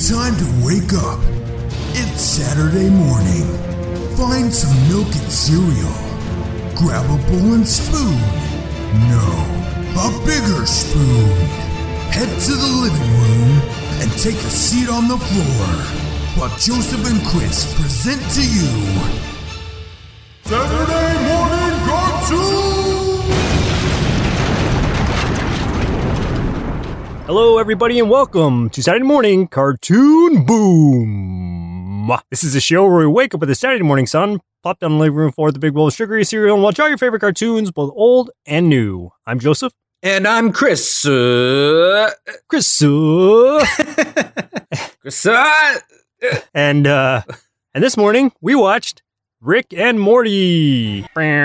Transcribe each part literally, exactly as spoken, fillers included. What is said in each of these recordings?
time to wake up. It's Saturday morning. Find some milk and cereal. Grab a bowl and spoon. No, a bigger spoon. Head to the living room and take a seat on the floor while Joseph and Chris present to you Saturday Morning Cartoon! Hello, everybody, and welcome to Saturday Morning Cartoon Boom. This is a show where we wake up with the Saturday morning sun, plop down in the living room floor with a big bowl of sugary cereal, and watch all your favorite cartoons, both old and new. I'm Joseph. And I'm Chris. Uh, Chris. Uh, Chris. Uh, and, uh, and this morning, we watched Rick and Morty.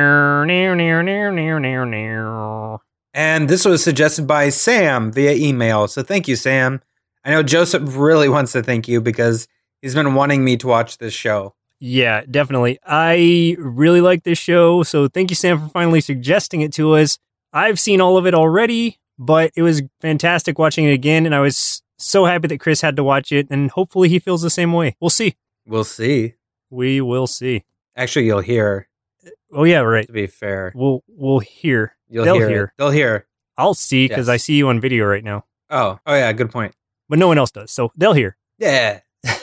And this was suggested by Sam via email. So thank you, Sam. I know Joseph really wants to thank you because he's been wanting me to watch this show. Yeah, definitely. I really like this show. So thank you, Sam, for finally suggesting it to us. I've seen all of it already, but it was fantastic watching it again. And I was so happy that Chris had to watch it. And hopefully he feels the same way. We'll see. We'll see. We will see. Actually, you'll hear. Oh, yeah, right. To be fair. We'll, we'll hear. You'll They'll hear. hear. It. They'll hear. I'll see because Yes. I see you on video right now. Oh, oh yeah, good point. But no one else does, so they'll hear. Yeah.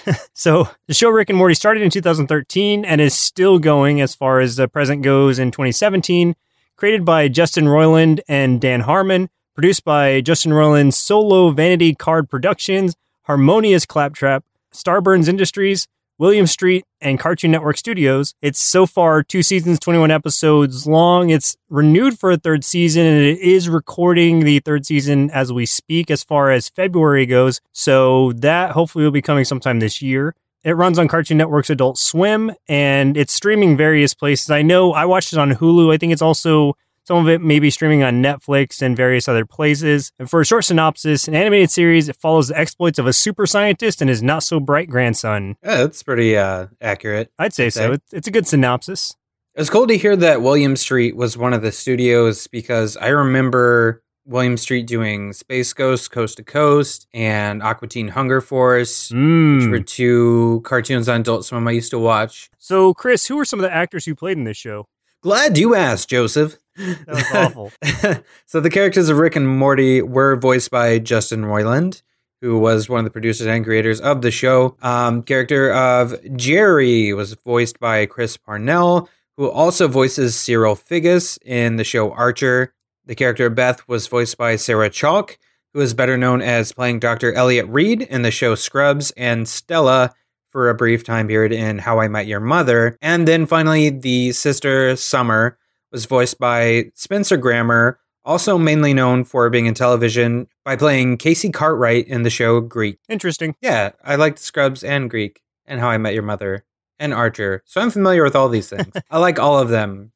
So the show Rick and Morty started in two thousand thirteen and is still going as far as the present goes in twenty seventeen. Created by Justin Roiland and Dan Harmon. Produced by Justin Roiland's Solo Vanity Card Productions, Harmonious Claptrap, Starburns Industries, William Street, and Cartoon Network Studios. It's so far two seasons, twenty-one episodes long. It's renewed for a third season, and it is recording the third season as we speak as far as February goes. So that hopefully will be coming sometime this year. It runs on Cartoon Network's Adult Swim, and it's streaming various places. I know I watched it on Hulu. I think it's also... Some of it may be streaming on Netflix and various other places. And for a short synopsis, an animated series, it follows the exploits of a super scientist and his not-so-bright grandson. Yeah, that's pretty uh, accurate. I'd say I'd so. say. It's, it's a good synopsis. It was cool to hear that William Street was one of the studios because I remember William Street doing Space Ghost, Coast to Coast, and Aqua Teen Hunger Force, Mm. which were two cartoons on Adult Swim I used to watch. So, Chris, who are some of the actors who played in this show? Glad you asked, Joseph. That was awful. So the characters of Rick and Morty were voiced by Justin Roiland, who was one of the producers and creators of the show. Um, character of Jerry was voiced by Chris Parnell, who also voices Cyril Figgis in the show Archer. The character of Beth was voiced by Sarah Chalk, who is better known as playing Doctor Elliot Reed in the show Scrubs, and Stella for a brief time period in How I Met Your Mother. And then finally, the sister Summer was voiced by Spencer Grammer, also mainly known for being in television by playing Casey Cartwright in the show Greek. Interesting. Yeah, I liked Scrubs and Greek and How I Met Your Mother and Archer. So I'm familiar with all these things. I like all of them.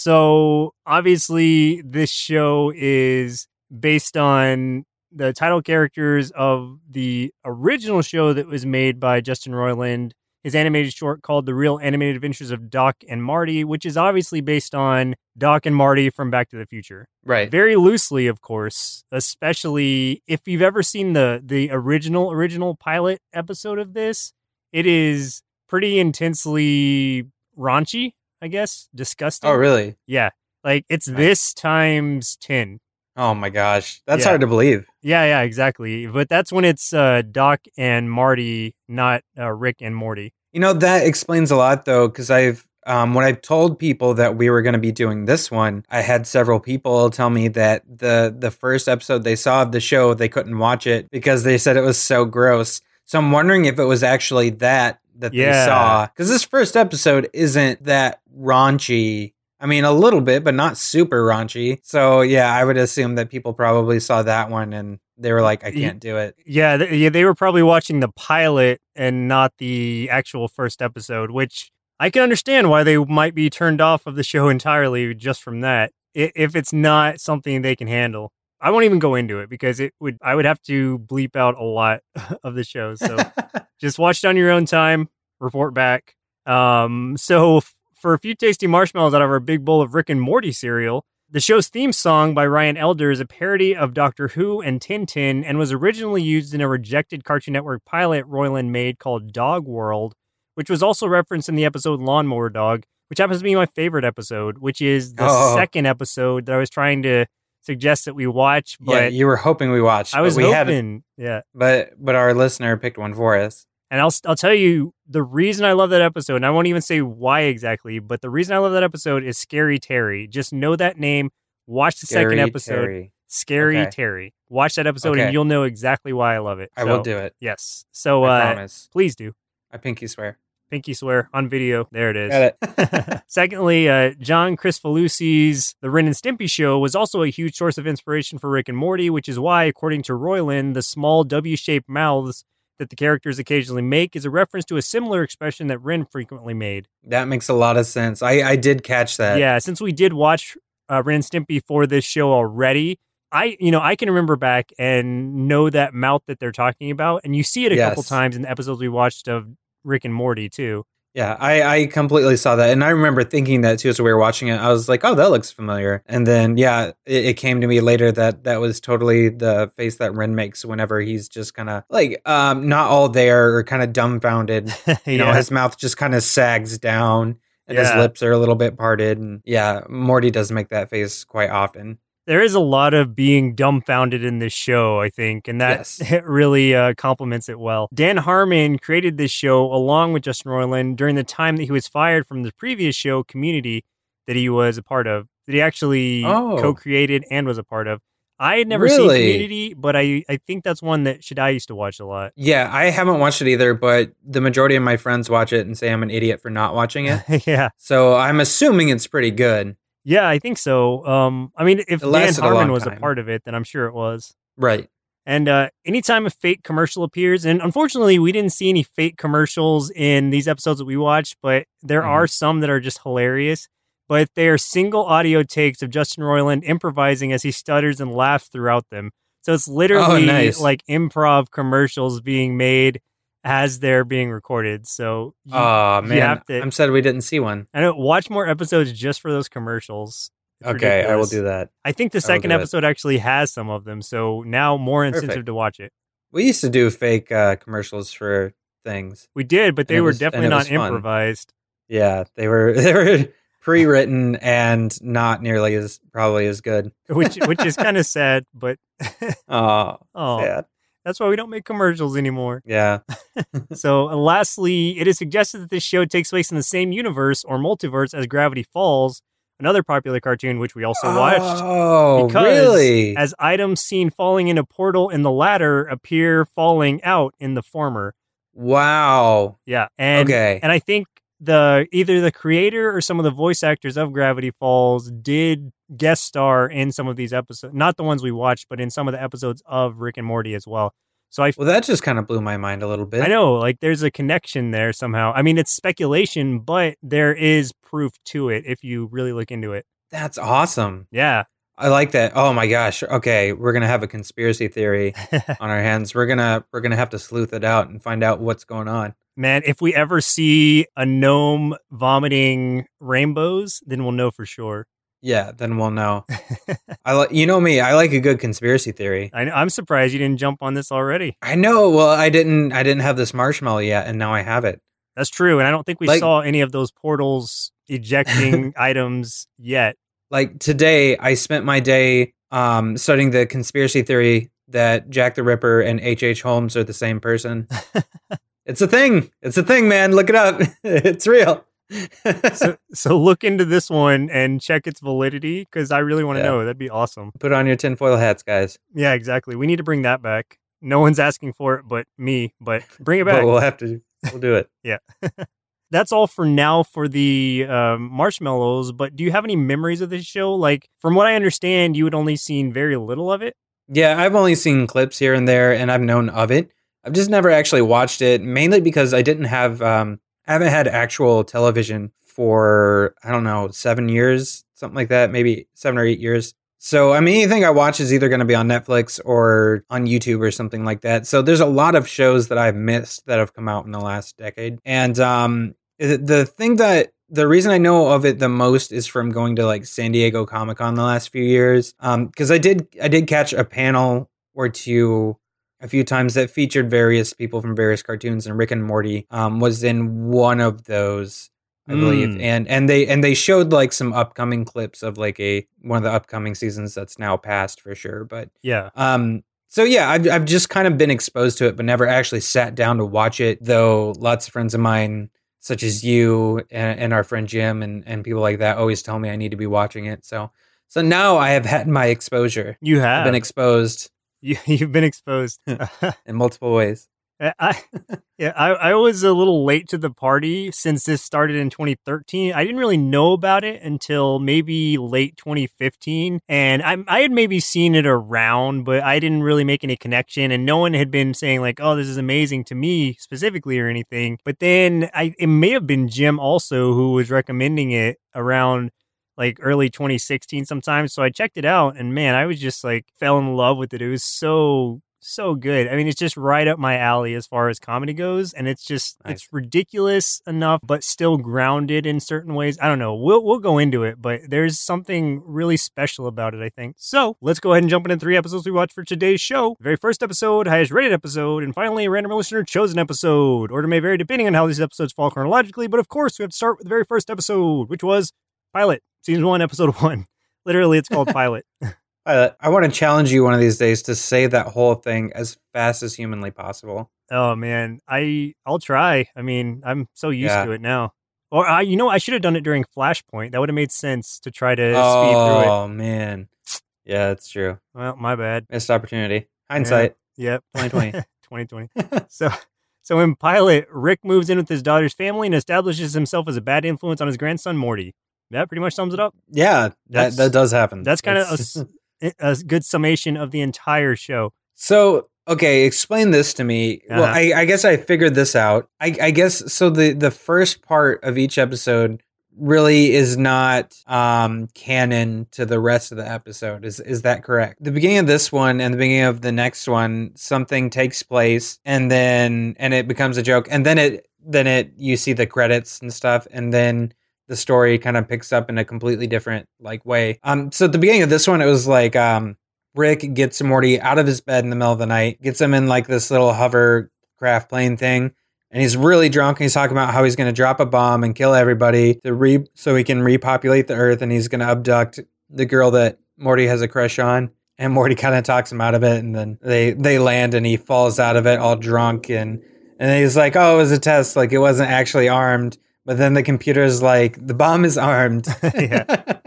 So, obviously, this show is based on the title characters of the original show that was made by Justin Roiland, his animated short called The Real Animated Adventures of Doc and Marty, which is obviously based on Doc and Marty from Back to the Future. Right. Very loosely, of course, especially if you've ever seen the the original, original pilot episode of this. It is pretty intensely raunchy, I guess. Disgusting. Oh, really? Yeah. Like, it's this times ten. Oh, my gosh. That's Yeah. hard to believe. Yeah, yeah, exactly. But that's when it's uh, Doc and Marty, not uh, Rick and Morty. You know, that explains a lot, though, because I've, um, when I've told people that we were going to be doing this one, I had several people tell me that the, the first episode they saw of the show, they couldn't watch it because they said it was so gross. So I'm wondering if it was actually that that Yeah. they saw. Because this first episode isn't that raunchy. I mean, a little bit, but not super raunchy. So, yeah, I would assume that people probably saw that one and they were like, I can't do it. Yeah, th- yeah, they were probably watching the pilot and not the actual first episode, which I can understand why they might be turned off of the show entirely just from that, i- if it's not something they can handle. I won't even go into it because it would I would have to bleep out a lot of the show. So just watch it on your own time, report back. Um, so f- for a few tasty marshmallows out of our big bowl of Rick and Morty cereal, The show's theme song by Ryan Elder is a parody of Doctor Who and Tintin and was originally used in a rejected Cartoon Network pilot Roiland made called Dog World, which was also referenced in the episode Lawnmower Dog, which happens to be my favorite episode, which is the oh. second episode that I was trying to suggest that we watch. But yeah, you were hoping we watched. I was but we hoping, yeah. But but our listener picked one for us. And I'll I'll tell you the reason I love that episode, and I won't even say why exactly, but the reason I love that episode is Scary Terry. Just know that name. Watch the Scary second episode. Terry. Scary Okay. Terry. Watch that episode Okay. and you'll know exactly why I love it. I So, will do it. Yes. So I uh, promise. please do. I pinky swear. Pinky swear on video. There it is. Got it. Secondly, uh, John Kricfalusi's The Ren and Stimpy Show was also a huge source of inspiration for Rick and Morty, which is why, according to Roiland, the small W-shaped mouths that the characters occasionally make is a reference to a similar expression that Ren frequently made. That makes a lot of sense. I, I did catch that. Yeah, since we did watch uh, Ren and Stimpy for this show already, I you know I can remember back and know that mouth that they're talking about, and you see it a Yes. couple times in the episodes we watched of Rick and Morty too. Yeah, I, I completely saw that. And I remember thinking that too as we were watching it. I was like, oh, that looks familiar. And then, yeah, it, it came to me later that that was totally the face that Ren makes whenever he's just kind of like um, not all there or kind of dumbfounded. You know, Yeah. his mouth just kind of sags down and his Yeah. lips are a little bit parted. And yeah, Morty does make that face quite often. There is a lot of being dumbfounded in this show, I think, and that Yes. really uh, complements it well. Dan Harmon created this show along with Justin Roiland during the time that he was fired from the previous show, Community, that he was a part of, that he actually Oh. co-created and was a part of. I had never seen Really? Community, but I, I think that's one that Shaddai used to watch a lot. Yeah, I haven't watched it either, but the majority of my friends watch it and say I'm an idiot for not watching it. Yeah. So I'm assuming it's pretty good. Yeah, I think so. Um, I mean, if It Dan lasted a Harmon long was a time. part of it, then I'm sure it was. Right. And uh, anytime a fake commercial appears, and unfortunately, we didn't see any fake commercials in these episodes that we watched, but there Mhm. are some that are just hilarious. But they are single audio takes of Justin Roiland improvising as he stutters and laughs throughout them. So it's literally Oh, nice. like improv commercials being made as they're being recorded. So you, Oh you man, have to, I'm sad we didn't see one. I know, watch more episodes just for those commercials. It's Okay, I will ridiculous. do that. I think the I will second do it. episode actually has some of them, so now more incentive Perfect. to watch it. We used to do fake uh, commercials for things. We did, but And they it were was- and definitely it not was fun. improvised. Yeah, they were they were pre-written and not nearly as probably as good. which which is kind of sad, but Oh, oh, sad. that's why we don't make commercials anymore. Yeah. So, uh, lastly, it is suggested that this show takes place in the same universe or multiverse as Gravity Falls, another popular cartoon which we also watched. Oh, because really? As items seen falling in a portal in the latter appear falling out in the former. Wow. Yeah, and Okay. and I think the either the creator or some of the voice actors of Gravity Falls did guest star in some of these episodes, not the ones we watched, but in some of the episodes of Rick and Morty as well. So I, Well, that just kind of blew my mind a little bit. I know, like there's a connection there somehow. I mean, it's speculation, but there is proof to it if you really look into it. That's awesome. Yeah, I like that. Oh my gosh. Okay, we're gonna have a conspiracy theory on our hands. We're gonna we're gonna have to sleuth it out and find out what's going on. man. If we ever see a gnome vomiting rainbows, then we'll know for sure. Yeah, then we'll know. I like you know me. I like a good conspiracy theory. I, I'm surprised you didn't jump on this already. I know. Well, I didn't. I didn't have this marshmallow yet, and now I have it. That's true, and I don't think we Like- saw any of those portals ejecting items yet. Like today, I spent my day um, studying the conspiracy theory that Jack the Ripper and H H. Holmes are the same person. It's a thing. It's a thing, man. Look it up. It's real. So, so look into this one and check its validity because I really want to Yeah. know. That'd be awesome. Put on your tinfoil hats, guys. Yeah, exactly. We need to bring that back. No one's asking for it but me, but bring it back. But we'll have to. We'll do it. That's all for now for the um, marshmallows, but do you have any memories of this show? Like, from what I understand, you had only seen very little of it. Yeah, I've only seen clips here and there, and I've known of it. I've just never actually watched it, mainly because I didn't have, um, I haven't had actual television for, I don't know, seven years, something like that, maybe seven or eight years. So, I mean, anything I watch is either going to be on Netflix or on YouTube or something like that. So there's a lot of shows that I've missed that have come out in the last decade. And um, the the thing that the reason I know of it the most is from going to like San Diego Comic-Con the last few years. Um, because I did I did catch a panel or two a few times that featured various people from various cartoons, and Rick and Morty um was in one of those, I mm. believe. And and they and they showed like some upcoming clips of like a one of the upcoming seasons that's now passed for sure. But yeah. Um So yeah, I've I've just kind of been exposed to it, but never actually sat down to watch it. Though lots of friends of mine, such as you and, and our friend Jim and, and people like that, always tell me I need to be watching it. So so now I have had my exposure. You have I've been exposed. You, you've been exposed in multiple ways. I, yeah, I, I was a little late to the party since this started in twenty thirteen. I didn't really know about it until maybe late twenty fifteen. And I, I had maybe seen it around, but I didn't really make any connection. And no one had been saying like, oh, this is amazing to me specifically or anything. But then I, it may have been Jim also who was recommending it around like early twenty sixteen sometimes. So I checked it out and man, I was just like fell in love with it. It was so So good. I mean, it's just right up my alley as far as comedy goes, and it's just nice. It's ridiculous enough, but still grounded in certain ways. I don't know. We'll we'll go into it, but there's something really special about it, I think. So let's go ahead and jump into three episodes we watched for today's show. The very first episode, highest rated episode, and finally a random listener chosen episode. Order may vary depending on how these episodes fall chronologically, but of course we have to start with the very first episode, which was Pilot, season one, episode one. Literally, it's called Pilot. Uh, I want to challenge you one of these days to say that whole thing as fast as humanly possible. Oh man, I I'll try. I mean, I'm so used yeah. to it now. Or I, you know, I should have done it during Flashpoint. That would have made sense to try to oh, speed through it. Oh man, yeah, that's true. Well, my bad. Missed opportunity. Hindsight. Yeah. Yep. twenty twenty. twenty twenty. So. So in Pilot, Rick moves in with his daughter's family and establishes himself as a bad influence on his grandson Morty. That pretty much sums it up. Yeah, that that does happen. That's kind of a a good summation of the entire show. So, okay, explain this to me. Uh-huh. Well, I, I guess I figured this out. I, I guess, so the, the first part of each episode really is not um, canon to the rest of the episode. Is is that correct? The beginning of this one and the beginning of the next one, something takes place and then, and it becomes a joke. And then it, then it, you see the credits and stuff. And then the story kind of picks up in a completely different like way. Um, so at the beginning of this one, it was like um, Rick gets Morty out of his bed in the middle of the night, gets him in like this little hovercraft plane thing, and he's really drunk. And he's talking about how he's going to drop a bomb and kill everybody to re so he can repopulate the Earth, and he's going to abduct the girl that Morty has a crush on. And Morty kind of talks him out of it, and then they they land, and he falls out of it all drunk, and and then he's like, "Oh, it was a test. Like it wasn't actually armed." But then the computer's like, the bomb is armed. Yeah.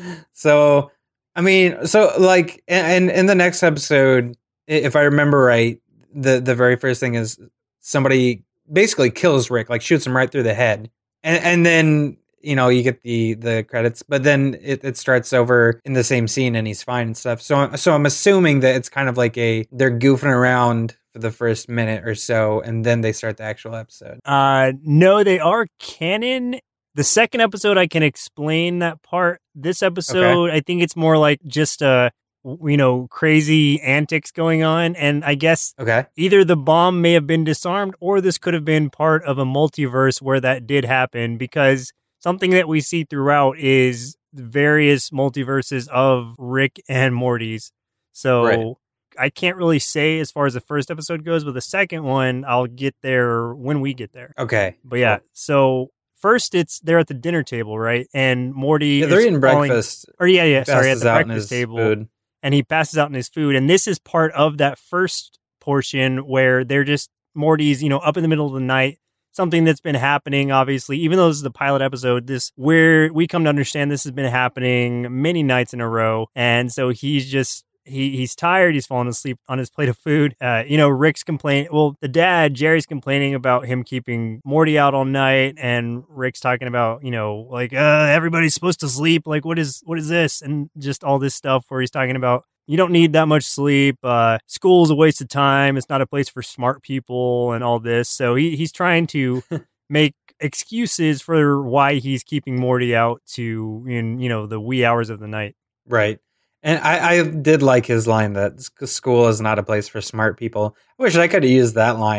So, I mean, so like, and in the next episode, if I remember right, the, the very first thing is somebody basically kills Rick, like shoots him right through the head. And and then, you know, you get the, the credits, but then it, it starts over in the same scene and he's fine and stuff. So, so I'm assuming that it's kind of like a, they're goofing around for the first minute or so, and then they start the actual episode. Uh, no, they are canon. The second episode, I can explain that part. This episode, okay. I think it's more like just uh, you know, crazy antics going on, and I guess okay. either the bomb may have been disarmed, or this could have been part of a multiverse where that did happen. Because something that we see throughout is various multiverses of Rick and Morty's. So. Right. I can't really say as far as the first episode goes, but the second one, I'll get there when we get there. Okay. But yeah, cool. So first it's they're at the dinner table, right? And Morty yeah, they're is eating falling, breakfast. Or yeah, yeah, sorry, at the breakfast table. Food. And he passes out in his food. And this is part of that first portion where they're just, Morty's, you know, up in the middle of the night. Something that's been happening, obviously, even though this is the pilot episode, this where we come to understand this has been happening many nights in a row. And so he's just, He he's tired. He's falling asleep on his plate of food. Uh, you know, Rick's complaining. Well, the dad, Jerry's complaining about him keeping Morty out all night, and Rick's talking about, you know, like uh, everybody's supposed to sleep. Like, what is what is this? And just all this stuff where he's talking about you don't need that much sleep. Uh, school's a waste of time. It's not a place for smart people, and all this. So he he's trying to make excuses for why he's keeping Morty out to in you know the wee hours of the night. Right. And I, I did like his line that school is not a place for smart people. I wish I could have used that line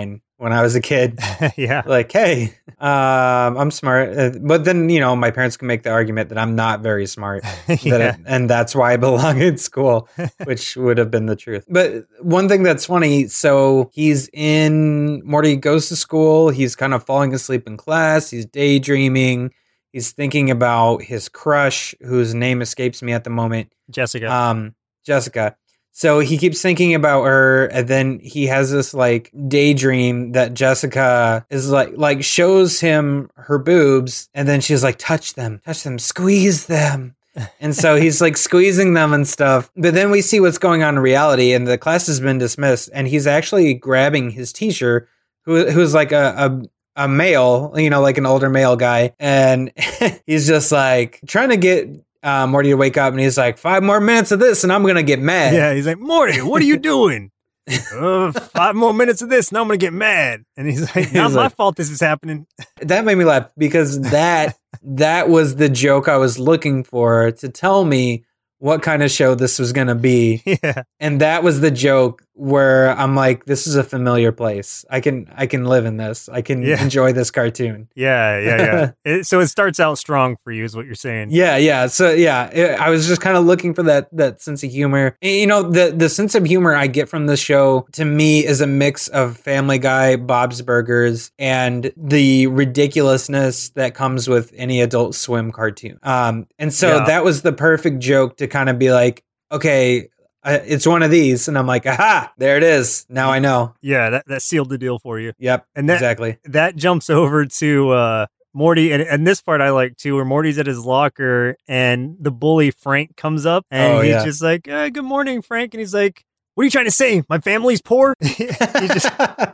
when I was a kid. Yeah. Like, hey, um, I'm smart. Uh, But then, you know, my parents can make the argument that I'm not very smart. that Yeah. it- and that's why I belong in school, which would have been the truth. But one thing that's funny, so he's in, Morty goes to school. He's kind of falling asleep in class. He's daydreaming. He's thinking about his crush, whose name escapes me at the moment. Jessica. Um, Jessica. So he keeps thinking about her, and then he has this like daydream that Jessica is like like shows him her boobs, and then she's like, touch them, touch them, squeeze them. And so he's like squeezing them and stuff. But then we see what's going on in reality, and the class has been dismissed, and he's actually grabbing his teacher, who who's like a, a a male, you know, like an older male guy. And he's just like trying to get uh, Morty to wake up. And he's like, five more minutes of this and I'm going to get mad. Yeah, he's like, Morty, what are you doing? uh, five more minutes of this and I'm going to get mad. And he's like, not He's my like- fault this is happening. That made me laugh because that that was the joke I was looking for to tell me what kind of show this was going to be. Yeah. And that was the joke where I'm like, this is a familiar place. I can I can live in this. I can Yeah. enjoy this cartoon. Yeah, yeah, yeah. It, so it starts out strong for you is what you're saying. Yeah, yeah. So yeah, it, I was just kind of looking for that that sense of humor. And, you know, the the sense of humor I get from this show to me is a mix of Family Guy, Bob's Burgers, and the ridiculousness that comes with any Adult Swim cartoon. Um, and so Yeah. that was the perfect joke to kind of be like, okay, uh, it's one of these, and I'm like, aha, there it is. Now I know. Yeah, that, that sealed the deal for you. Yep, And that- exactly. That jumps over to uh, Morty, and, and this part I like too, where Morty's at his locker and the bully Frank comes up, and Oh, he's yeah. just like, uh, good morning, Frank. And he's like, what are you trying to say? My family's poor? he just,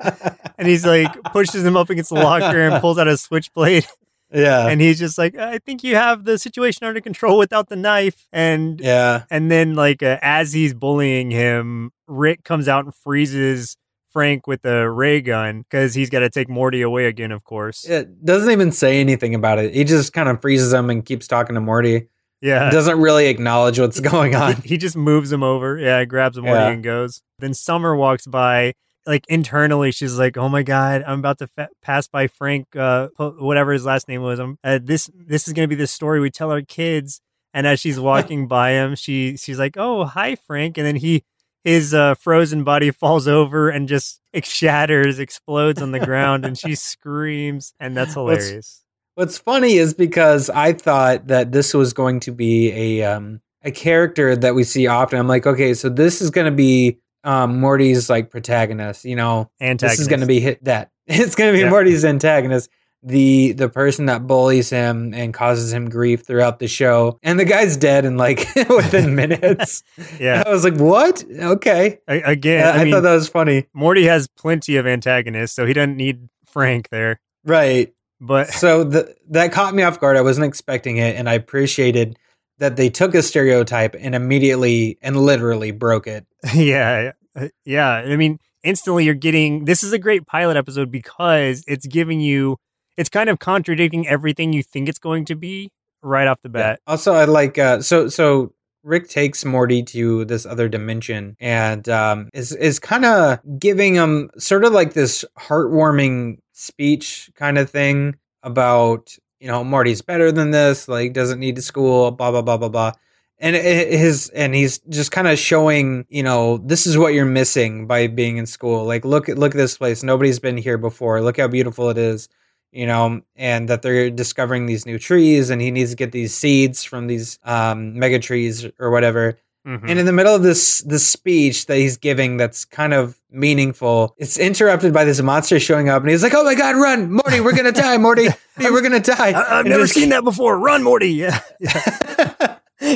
and he's like, pushes him up against the locker and pulls out a switchblade. yeah, And he's just like, I think you have the situation under control without the knife. And yeah. and then like uh, as he's bullying him, Rick comes out and freezes Frank with a ray gun because he's got to take Morty away again, of course. It doesn't even say anything about it. He just kind of freezes him and keeps talking to Morty. Yeah. Doesn't really acknowledge what's going on. He, he just moves him over. Yeah, grabs Morty Yeah. and goes. Then Summer walks by. Like internally, she's like, "Oh my god, I'm about to fa- pass by Frank, uh, whatever his last name was. Um, uh, this this is gonna be the story we tell our kids." And as she's walking by him, she she's like, "Oh, hi, Frank." And then he his uh, frozen body falls over and just it shatters, explodes on the ground, and she screams, and that's What's- hilarious. What's funny is because I thought that this was going to be a um, a character that we see often. I'm like, okay, so this is going to be um, Morty's like protagonist. You know, Antagonist. this is going to be hit that it's going to be Yeah. Morty's antagonist. The the person that bullies him and causes him grief throughout the show, and the guy's dead in like within minutes. Yeah. I was like, what? Okay, A- again, I, I, I mean, thought that was funny. Morty has plenty of antagonists, so he doesn't need Frank there. Right. But So the, that caught me off guard. I wasn't expecting it, and I appreciated that they took a stereotype and immediately and literally broke it. yeah, uh, yeah. I mean, instantly you're getting. This is a great pilot episode because it's giving you. It's kind of contradicting everything you think it's going to be right off the bat. Also, I like uh, so so Rick takes Morty to this other dimension and um, is is kind of giving him sort of like this heartwarming speech kind of thing about, you know, Morty's better than this, like doesn't need to school, blah blah blah blah blah. And it- his and he's just kind of showing, you know, this is what you're missing by being in school. Like look at look at this place. Nobody's been here before. Look how beautiful it is. You know, and that they're discovering these new trees, and he needs to get these seeds from these um, mega trees or whatever. Mhm. And in the middle of this this speech that he's giving, that's kind of meaningful, it's interrupted by this monster showing up, and he's like, "Oh my God, run, Morty! We're gonna die, Morty! Hey, we're gonna die!" I- I've And never it's- seen that before. Run, Morty! Yeah, yeah.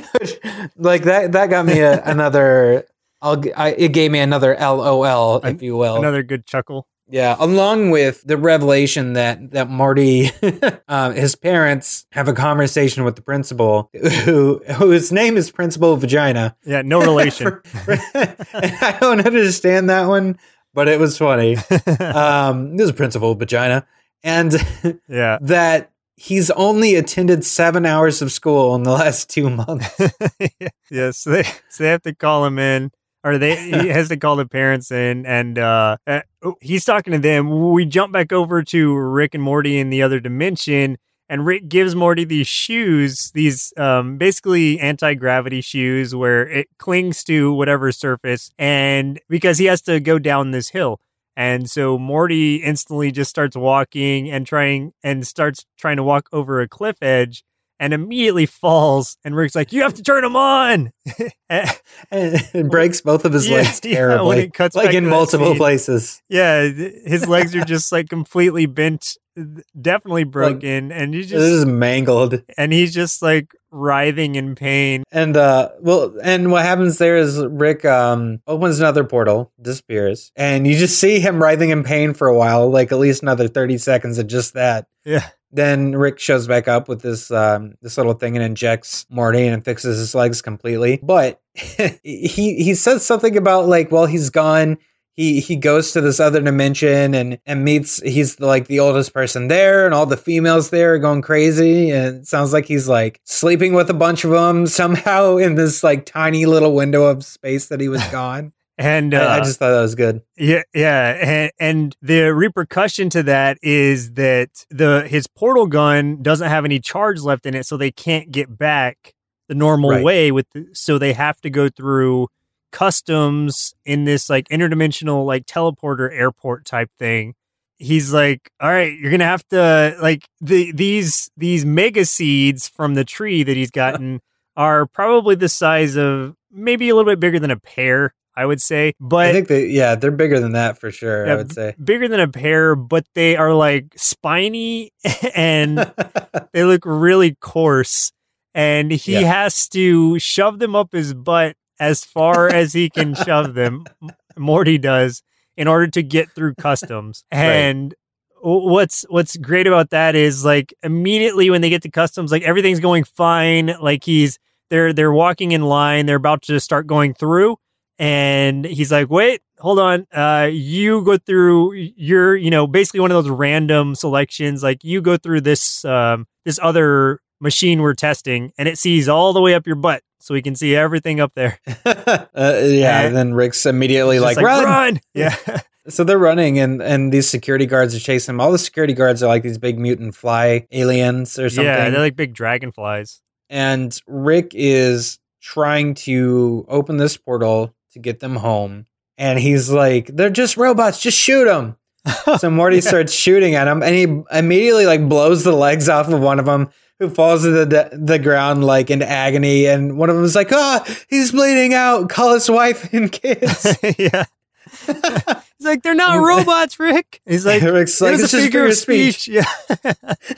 like that. That got me a, another. I'll. g- I, it gave me another L O L, if An- you will. Another good chuckle. Yeah, along with the revelation that that Morty, um, his parents have a conversation with the principal, who whose name is Principal Vagina. Yeah, no relation. For- for- I don't understand that one, but it was funny. Um, this is Principal Vagina, and yeah. that he's only attended seven hours of school in the last two months. yeah, so they so they have to call him in. or they he has to call the parents in, and uh, uh, he's talking to them. We jump back over to Rick and Morty in the other dimension, and Rick gives Morty these shoes, these um, basically anti-gravity shoes where it clings to whatever surface, and because he has to go down this hill. And so Morty instantly just starts walking and trying and starts trying to walk over a cliff edge and immediately falls. And Rick's like, you have to turn him on. and it breaks both of his yeah, legs terribly. Yeah, when it cuts like back in to multiple scene. places. Yeah, his legs are just like completely bent, definitely broken. Like, and he's just, this is mangled. And he's just like writhing in pain. And uh well and what happens there is Rick um opens another portal, disappears, and you just see him writhing in pain for a while, like at least another thirty seconds of just that. Yeah. Then Rick shows back up with this um this little thing and injects Morty and fixes his legs completely. But he he says something about like, well, he's gone. He he goes to this other dimension and, and meets, he's like the oldest person there, and all the females there are going crazy. And it sounds like he's like sleeping with a bunch of them somehow in this like tiny little window of space that he was gone. And uh, I, I just thought that was good. Yeah, yeah, and, and the repercussion to that is that the his portal gun doesn't have any charge left in it, so they can't get back the normal Right. way. With the, so they have to go through customs in this like interdimensional like teleporter airport type thing. He's like, all right, you're gonna have to like the these these mega seeds from the tree that he's gotten are probably the size of maybe a little bit bigger than a pear, I would say. But I think they, yeah, they're bigger than that for sure. yeah, I would say bigger than a pear, but they are like spiny and they look really coarse. And he Yeah. has to shove them up his butt as far as he can shove them. Morty does in order to get through customs. And what's what's great about that is like immediately when they get to customs, like everything's going fine. Like he's they're they're walking in line. They're about to start going through. And he's like, wait, hold on. Uh, you go through your, you know, basically one of those random selections. Like you go through this, um, this other machine we're testing, and it sees all the way up your butt. So we can see everything up there. uh, yeah. And, and then Rick's immediately like, like, run. run. Yeah. So they're running, and, and these security guards are chasing them. All the security guards are like these big mutant fly aliens or something. Yeah. They're like big dragonflies. And Rick is trying to open this portal to get them home. And he's like, they're just robots, just shoot them. So Morty yeah. starts shooting at him, and he immediately like blows the legs off of one of them, who falls to the the ground like in agony. And one of them is like, ah, oh, he's bleeding out. Call his wife and kids. Yeah. He's like, they're not robots, Rick. He's like, Rick's like, it's it's a just figure of speech. speech. Yeah.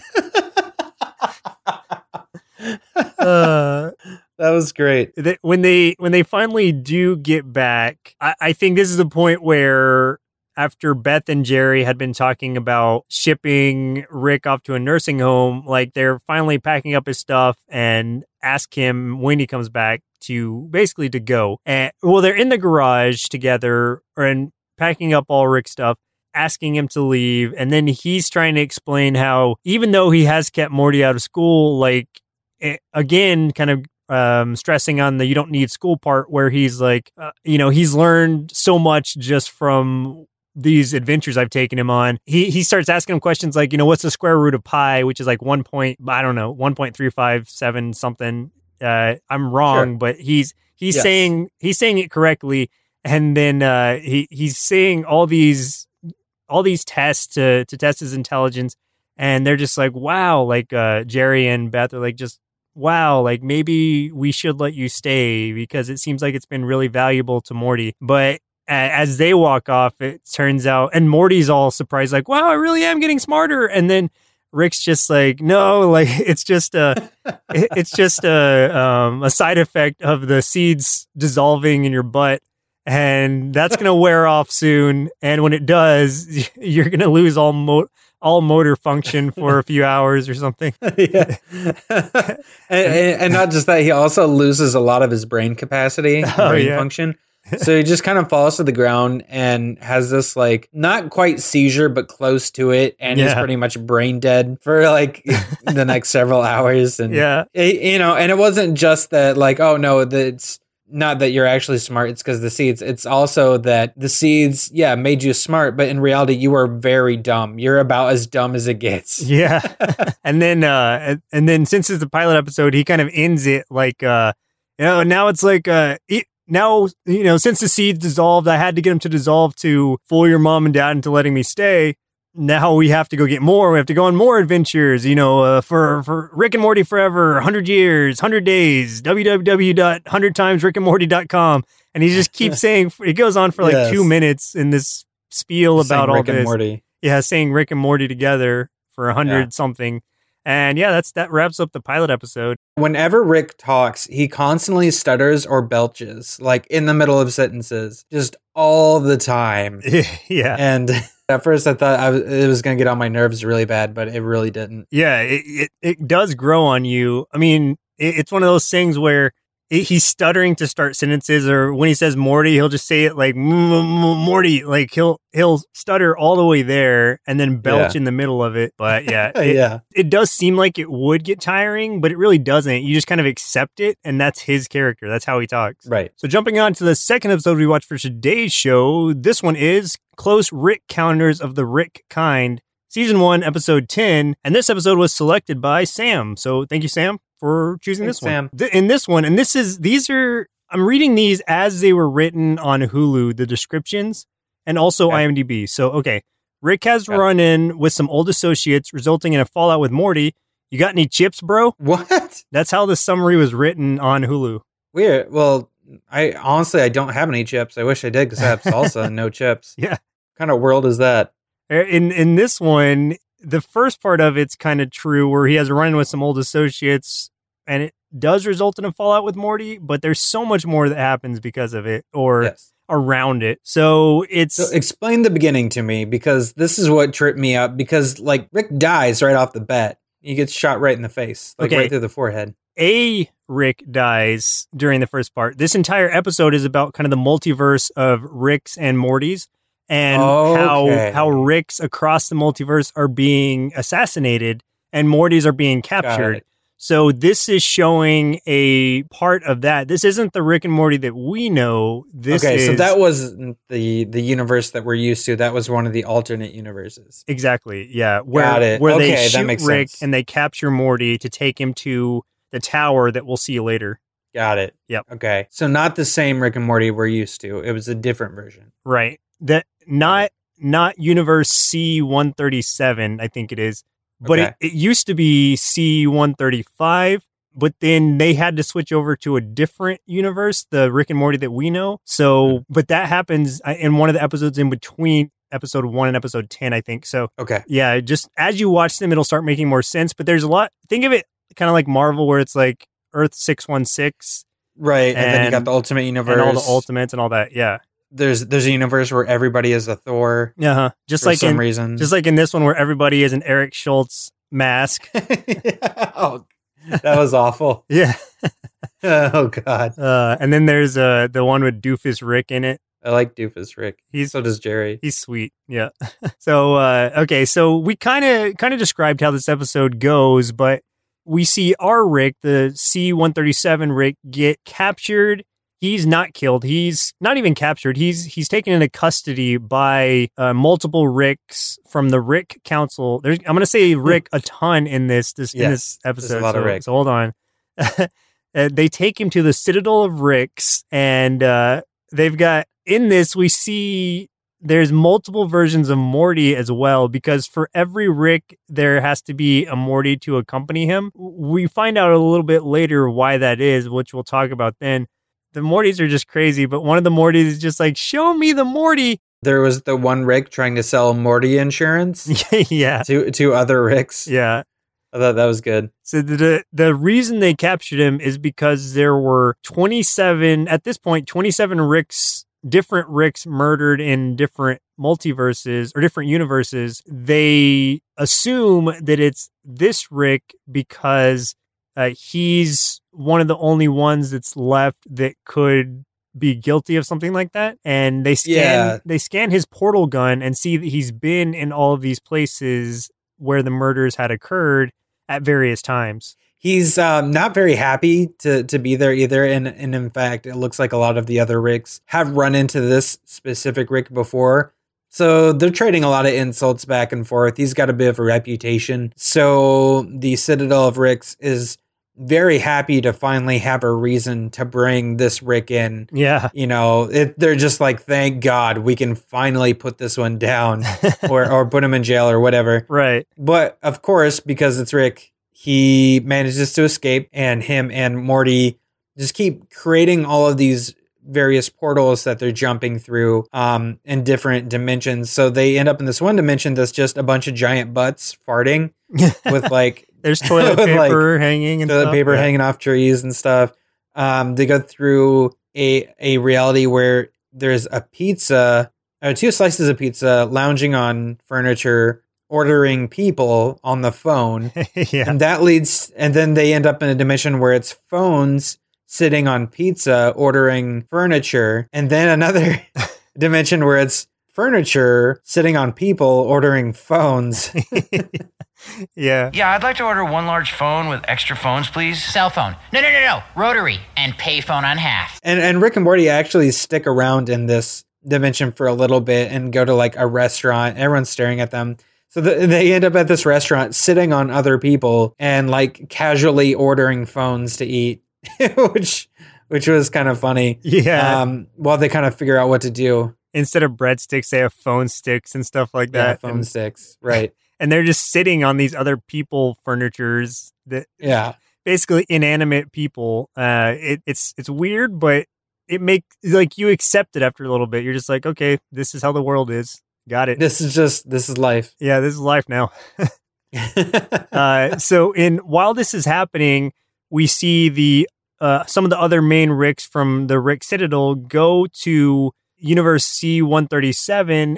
uh, that was great. They, when they when they finally do get back, I, I think this is the point where after Beth and Jerry had been talking about shipping Rick off to a nursing home, like they're finally packing up his stuff and ask him when he comes back to basically to go. And well, they're in the garage together and packing up all Rick's stuff, asking him to leave. And then he's trying to explain how even though he has kept Morty out of school, like it, again, kind of um, stressing on the you don't need school part where he's like, uh, you know, he's learned so much just from these adventures I've taken him on. He he starts asking him questions like, you know, what's the square root of pi, which is like one point, I don't know, one point three five seven something. Uh, I'm wrong, sure. but he's he's yes. saying he's saying it correctly, and then uh, he he's saying all these all these tests to to test his intelligence, and they're just like, wow, like uh, Jerry and Beth are like, just wow, like maybe we should let you stay because it seems like it's been really valuable to Morty, but as they walk off, it turns out, and Morty's all surprised, like, wow, I really am getting smarter. And then Rick's just like, no, like, it's just a, it's just a, um, a side effect of the seeds dissolving in your butt. And that's going to wear off soon. And when it does, you're going to lose all mo- all motor function for a few hours or something. Yeah. and, and, and not just that, he also loses a lot of his brain capacity, oh, brain yeah. function. So he just kind of falls to the ground and has this like not quite seizure, but close to it. And yeah. he's pretty much brain dead for like the next several hours. And yeah, it, you know, and it wasn't just that like, oh no, it's not that you're actually smart, it's because the seeds. It's also that the seeds, yeah, made you smart, but in reality, you are very dumb. You're about as dumb as it gets. Yeah. and then, uh, and, and then since it's the pilot episode, he kind of ends it like, uh, you know, now it's like, uh, it, now, you know, since the seeds dissolved, I had to get them to dissolve to fool your mom and dad into letting me stay. Now we have to go get more. We have to go on more adventures, you know, uh, for, for Rick and Morty forever, one hundred years, one hundred days, w w w dot one hundred times rick and morty dot com. And he just keeps saying, it goes on for like yes. two minutes in this spiel Just about all Rick this. And Morty. Yeah, saying Rick and Morty together for a hundred yeah. something. And yeah, that's that wraps up the pilot episode. Whenever Rick talks, he constantly stutters or belches, like in the middle of sentences, just all the time. yeah. And at first I thought I was, it was going to get on my nerves really bad, but it really didn't. Yeah, it, it, it does grow on you. I mean, it, it's one of those things where it, he's stuttering to start sentences, or when he says Morty, he'll just say it like Morty, like he'll he'll stutter all the way there and then belch yeah. in the middle of it. But yeah, it, yeah, it does seem like it would get tiring, but it really doesn't. You just kind of accept it, and that's his character. That's how he talks. Right. So jumping on to the second episode we watched for today's show, this one is Close Rick Counters of the Rick Kind, Season one, Episode ten, and this episode was selected by Sam. So thank you, Sam, for choosing Thanks, this one. Sam. Th- in this one, and this is, these are, I'm reading these as they were written on Hulu, the descriptions, and also okay. IMDb. So, okay, Rick has okay. run in with some old associates, resulting in a fallout with Morty. You got any chips, bro? What? That's how the summary was written on Hulu. Weird. Well, I honestly, I don't have any chips. I wish I did because I have salsa and no chips. Yeah. What kind of world is that? In in this one, the first part of it's kind of true, where he has a run with some old associates, and it does result in a fallout with Morty, but there's so much more that happens because of it, or yes. around it. So it's... So explain the beginning to me, because this is what tripped me up, because like Rick dies right off the bat. He gets shot right in the face, like okay. right through the forehead. A Rick dies during the first part. This entire episode is about kind of the multiverse of Ricks and Mortys, and okay. how how Ricks across the multiverse are being assassinated and Mortys are being captured. So this is showing a part of that. This isn't the Rick and Morty that we know. This okay, is, so that was the the universe that we're used to. That was one of the alternate universes. Exactly. Yeah. Where, Got it. Where okay, they shoot that makes Rick sense. and they capture Morty to take him to the tower that we'll see later. Got it. Yep. Okay. So not the same Rick and Morty we're used to. It was a different version. Right. That not not universe C one thirty-seven, I think it is. But okay. it, it used to be C one thirty-five, but then they had to switch over to a different universe, the Rick and Morty that we know. So, but that happens in one of the episodes in between episode one and episode ten, I think. So, okay. Yeah, just as you watch them, it'll start making more sense. But there's a lot, think of it kind of like Marvel, where it's like Earth six one six. Right, and, and then you got the Ultimate Universe. And all the Ultimates and all that, yeah. There's there's a universe where everybody is a Thor. Uh-huh. Just for like some in, reason. Just like in this one where everybody is an Eric Schultz mask. Oh, that was awful. Yeah. Oh, God. Uh, and then there's uh, the one with Doofus Rick in it. I like Doofus Rick. He's so does Jerry. He's sweet. Yeah. so, uh, okay. So we kind of kind of described how this episode goes, but we see our Rick, the C one thirty-seven Rick, get captured. He's not killed. He's not even captured. He's he's taken into custody by uh, multiple Ricks from the Rick Council. There's, I'm going to say Rick a ton in this this yes, in this episode. There's a lot so, of Rick. So hold on. uh, they take him to the Citadel of Ricks, and uh, they've got in this we see. There's multiple versions of Morty as well, because for every Rick, there has to be a Morty to accompany him. We find out a little bit later why that is, which we'll talk about then. The Mortys are just crazy, but one of the Mortys is just like, show me the Morty. There was the one Rick trying to sell Morty insurance yeah. to, to other Ricks. Yeah. I thought that was good. So the the reason they captured him is because there were twenty-seven, at this point, twenty-seven Ricks, different Ricks murdered in different multiverses or different universes. They assume that it's this Rick because uh, he's one of the only ones that's left that could be guilty of something like that. And they scan Yeah. they scan his portal gun and see that he's been in all of these places where the murders had occurred at various times. he's um, not very happy to to be there either. And and in fact, it looks like a lot of the other Ricks have run into this specific Rick before. So they're trading a lot of insults back and forth. He's got a bit of a reputation. So the Citadel of Ricks is very happy to finally have a reason to bring this Rick in. Yeah. You know, it, they're just like, thank God we can finally put this one down or, or put him in jail or whatever. Right. But of course, because it's Rick, he manages to escape, and him and Morty just keep creating all of these various portals that they're jumping through um, in different dimensions. So they end up in this one dimension that's just a bunch of giant butts farting with like, there's toilet with, paper like, hanging and toilet stuff. paper yeah. hanging off trees and stuff. Um, they go through a a reality where there's a pizza, uh, two slices of pizza lounging on furniture, ordering people on the phone. yeah. And that leads, and then they end up in a dimension where it's phones sitting on pizza, ordering furniture. And then another dimension where it's furniture sitting on people, ordering phones. yeah. Yeah, I'd like to order one large phone with extra phones, please. Cell phone. No, no, no, no. Rotary. And payphone on half. And and Rick and Morty actually stick around in this dimension for a little bit and go to like a restaurant. Everyone's staring at them. So the, they end up at this restaurant sitting on other people and like casually ordering phones to eat, which which was kind of funny. Yeah. Um, while they kind of figure out what to do. Instead of breadsticks, they have phone sticks and stuff like that. Yeah, phone and, sticks. Right. and they're just sitting on these other people furnitures that Yeah. basically inanimate people. Uh, it, it's it's weird, but it makes like you accept it after a little bit. You're just like, okay, this is how the world is. Got it. This is just this is life. Yeah, this is life now. uh, so in while this is happening, we see the uh, some of the other main Ricks from the Rick Citadel go to Universe C one thirty-seven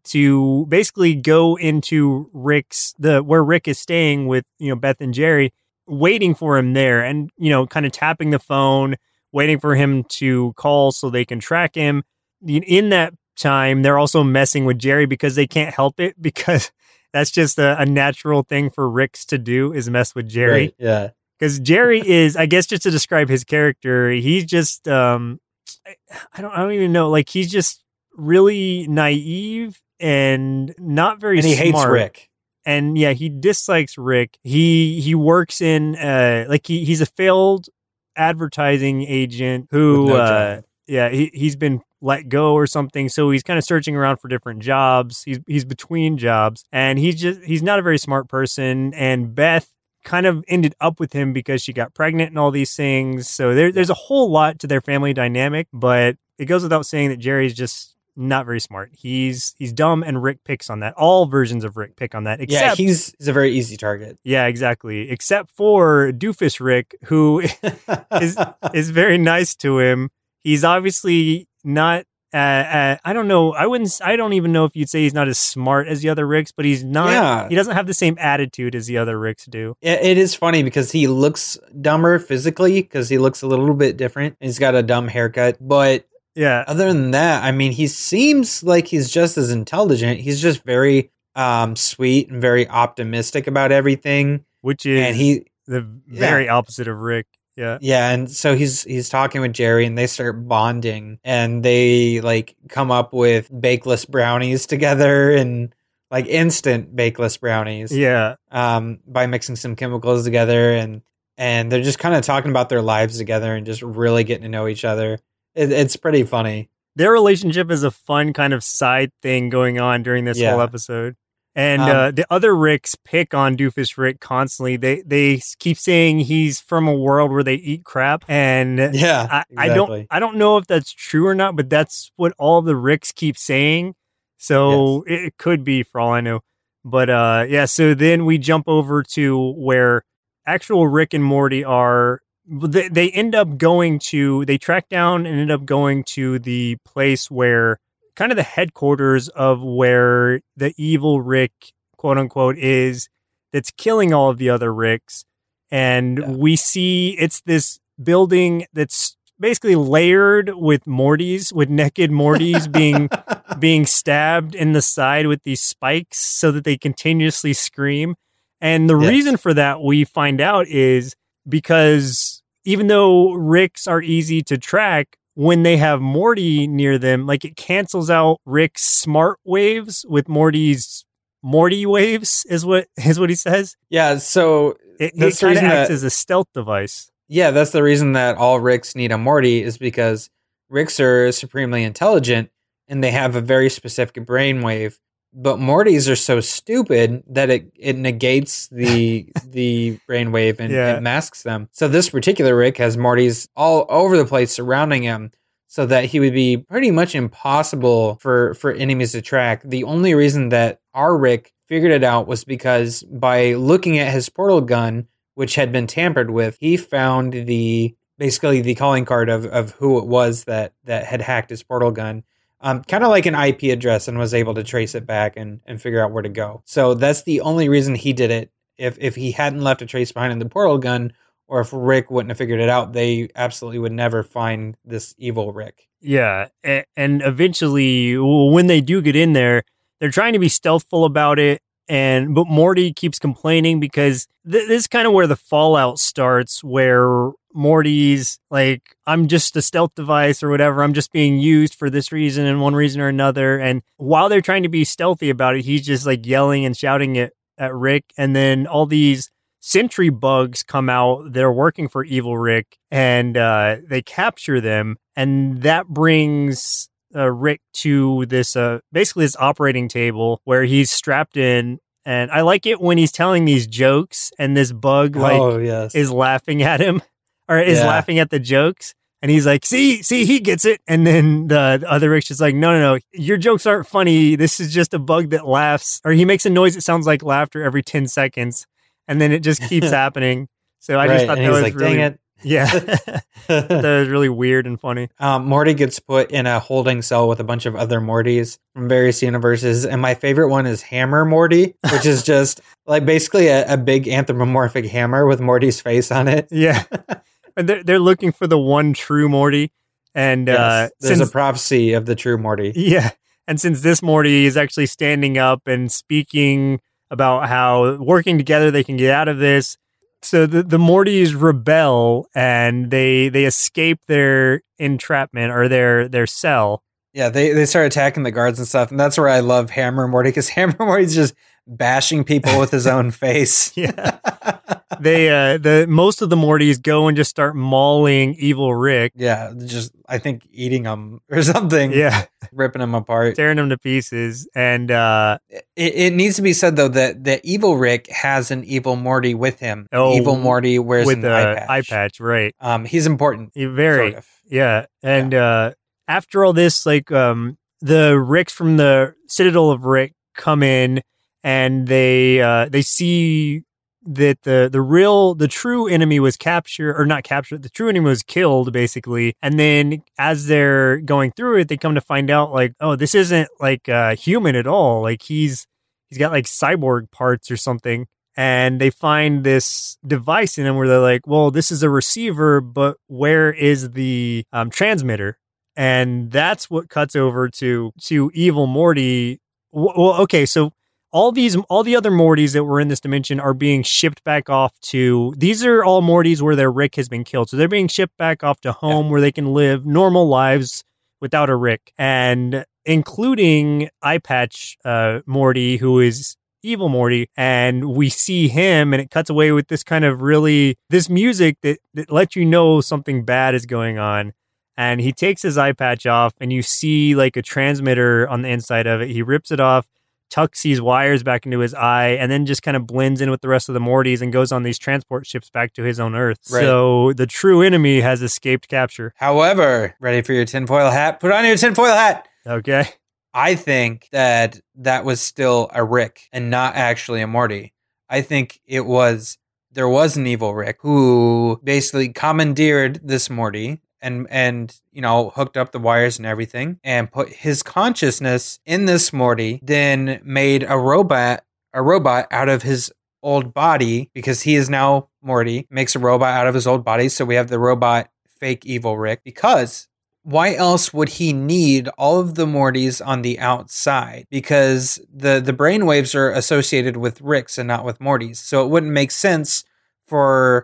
to basically go into Rick's the where Rick is staying with, you know, Beth and Jerry, waiting for him there, and, you know, kind of tapping the phone, waiting for him to call so they can track him. In that time, they're also messing with Jerry because they can't help it, because that's just a, a natural thing for Ricks to do, is mess with Jerry. Right, yeah. Because Jerry is, I guess, just to describe his character, he's just, um, I don't, I don't even know, like, he's just really naive and not very And he smart. hates Rick. And yeah, he dislikes Rick. He he works in, uh, like, he, he's a failed advertising agent who, With no uh, job. yeah, he, he's been let go or something. So he's kind of searching around for different jobs. He's he's between jobs, and he's just he's not a very smart person. And Beth kind of ended up with him because she got pregnant and all these things. So there, there's a whole lot to their family dynamic, but it goes without saying that Jerry's just not very smart. He's he's dumb, and Rick picks on that. All versions of Rick pick on that. Except, Yeah, he's he's a very easy target. yeah, exactly. Except for Doofus Rick, who is is very nice to him. He's obviously not. Uh, uh, I don't know. I wouldn't. I don't even know if you'd say he's not as smart as the other Ricks, but he's not. Yeah. He doesn't have the same attitude as the other Ricks do. It, it is funny because he looks dumber physically because he looks a little bit different. He's got a dumb haircut, but Yeah. other than that, I mean, he seems like he's just as intelligent. He's just very um, sweet and very optimistic about everything. Which is And he, the very opposite of Rick. Yeah. yeah, and so he's he's talking with Jerry, and they start bonding, and they like come up with bakeless brownies together, and like instant bakeless brownies. Yeah. Um, by mixing some chemicals together, and and they're just kind of talking about their lives together, and just really getting to know each other. It, it's pretty funny. Their relationship is a fun kind of side thing going on during this Yeah. whole episode. And Um, uh, the other Ricks pick on Doofus Rick constantly. They they keep saying he's from a world where they eat crap, and Yeah, I, I exactly. don't I don't know if that's true or not, but that's what all the Ricks keep saying. So it, it could be, for all I know. But uh, yeah, so then we jump over to where actual Rick and Morty are. They, they end up going to, they track down and end up going to the place where kind of the headquarters of where the evil Rick, quote unquote, is, that's killing all of the other Ricks. And Yeah. we see it's this building that's basically layered with Mortys, with naked Mortys being being stabbed in the side with these spikes so that they continuously scream. And the Yes. reason for that, we find out, is because even though Ricks are easy to track, when they have Morty near them, like it cancels out Rick's smart waves with Morty's Morty waves, is what is what he says. Yeah, so it, that's it the kind of reason acts that- as a stealth device. Yeah, that's the reason that all Ricks need a Morty is because Ricks are supremely intelligent and they have a very specific brainwave. But Mortys are so stupid that it, it negates the the brainwave and Yeah. it masks them. So this particular Rick has Mortys all over the place surrounding him so that he would be pretty much impossible for, for enemies to track. The only reason that our Rick figured it out was because by looking at his portal gun, which had been tampered with, he found the basically the calling card of, of who it was that, that had hacked his portal gun. Um, kind of like an I P address, and was able to trace it back and, and figure out where to go. So that's the only reason he did it. If if he hadn't left a trace behind in the portal gun, or if Rick wouldn't have figured it out, they absolutely would never find this evil Rick. Yeah, a- and eventually, when they do get in there, they're trying to be stealthful about it. And but Morty keeps complaining because th- this is kind of where the fallout starts, where Morty's like, I'm just a stealth device or whatever. I'm just being used for this reason and one reason or another. And while they're trying to be stealthy about it, he's just like yelling and shouting at, at Rick. And then all these sentry bugs come out. They're working for Evil Rick, and uh, they capture them. And that brings uh, Rick to this, uh, basically this operating table where he's strapped in. And I like it when he's telling these jokes and this bug like oh, yes. is laughing at him or is Yeah. laughing at the jokes. And he's like, see, see, he gets it. And then the, the other Rick's just like, no, no, no, your jokes aren't funny. This is just a bug that laughs, or he makes a noise that sounds like laughter every ten seconds. And then it just keeps happening. So I just Right, thought and that he's was like, really, dang it. yeah, that was really weird and funny. Um, Morty gets put in a holding cell with a bunch of other Mortys from various universes. And my favorite one is Hammer Morty, which is just like basically a, a big anthropomorphic hammer with Morty's face on it. Yeah. And they're, they're looking for the one true Morty. And Yes, uh, there's since, a prophecy of the true Morty. yeah. And since this Morty is actually standing up and speaking about how working together they can get out of this. So the, the Mortys rebel and they they escape their entrapment or their their cell. Yeah, they, they start attacking the guards and stuff. And that's where I love Hammer Morty, because Hammer Morty's just bashing people with his own face. Yeah. They uh the most of the Mortys go and just start mauling Evil Rick. Yeah, just I think eating them or something. Yeah. Ripping them apart. Tearing them to pieces. And uh It, it needs to be said though that that Evil Rick has an Evil Morty with him. Oh, Evil Morty wears with an the eye patch. eye patch, right. Um, he's important. He very sort of. yeah. And uh after all this, like um the Ricks from the Citadel of Rick come in and they uh they see that the the real the true enemy was captured or not captured, the true enemy was killed basically. And then as they're going through it, they come to find out like, oh, this isn't like uh human at all. Like he's he's got like cyborg parts or something. And they find this device in him where they're like, well, this is a receiver, but where is the um, transmitter? And that's what cuts over to to Evil Morty. Well, okay, so all these, all the other Mortys that were in this dimension are being shipped back off to, these are all Mortys where their Rick has been killed. So they're being shipped back off to home yeah. where they can live normal lives without a Rick. And including Eye Patch uh, Morty, who is Evil Morty. And we see him and it cuts away with this kind of really, this music that, that lets you know something bad is going on. And he takes his eye patch off and you see like a transmitter on the inside of it. He rips it off, tucks these wires back into his eye, and then just kind of blends in with the rest of the Mortys and goes on these transport ships back to his own Earth. Right. So the true enemy has escaped capture. However, ready for your tinfoil hat? Put on your tinfoil hat. Okay. I think that that was still a Rick and not actually a Morty. I think it was, there was an evil Rick who basically commandeered this Morty and, and, you know, hooked up the wires and everything and put his consciousness in this Morty, then made a robot, a robot out of his old body because he is now Morty, makes a robot out of his old body. So we have the robot fake evil Rick, because why else would he need all of the Mortys on the outside? Because the, the brainwaves are associated with Ricks and not with Mortys. So it wouldn't make sense for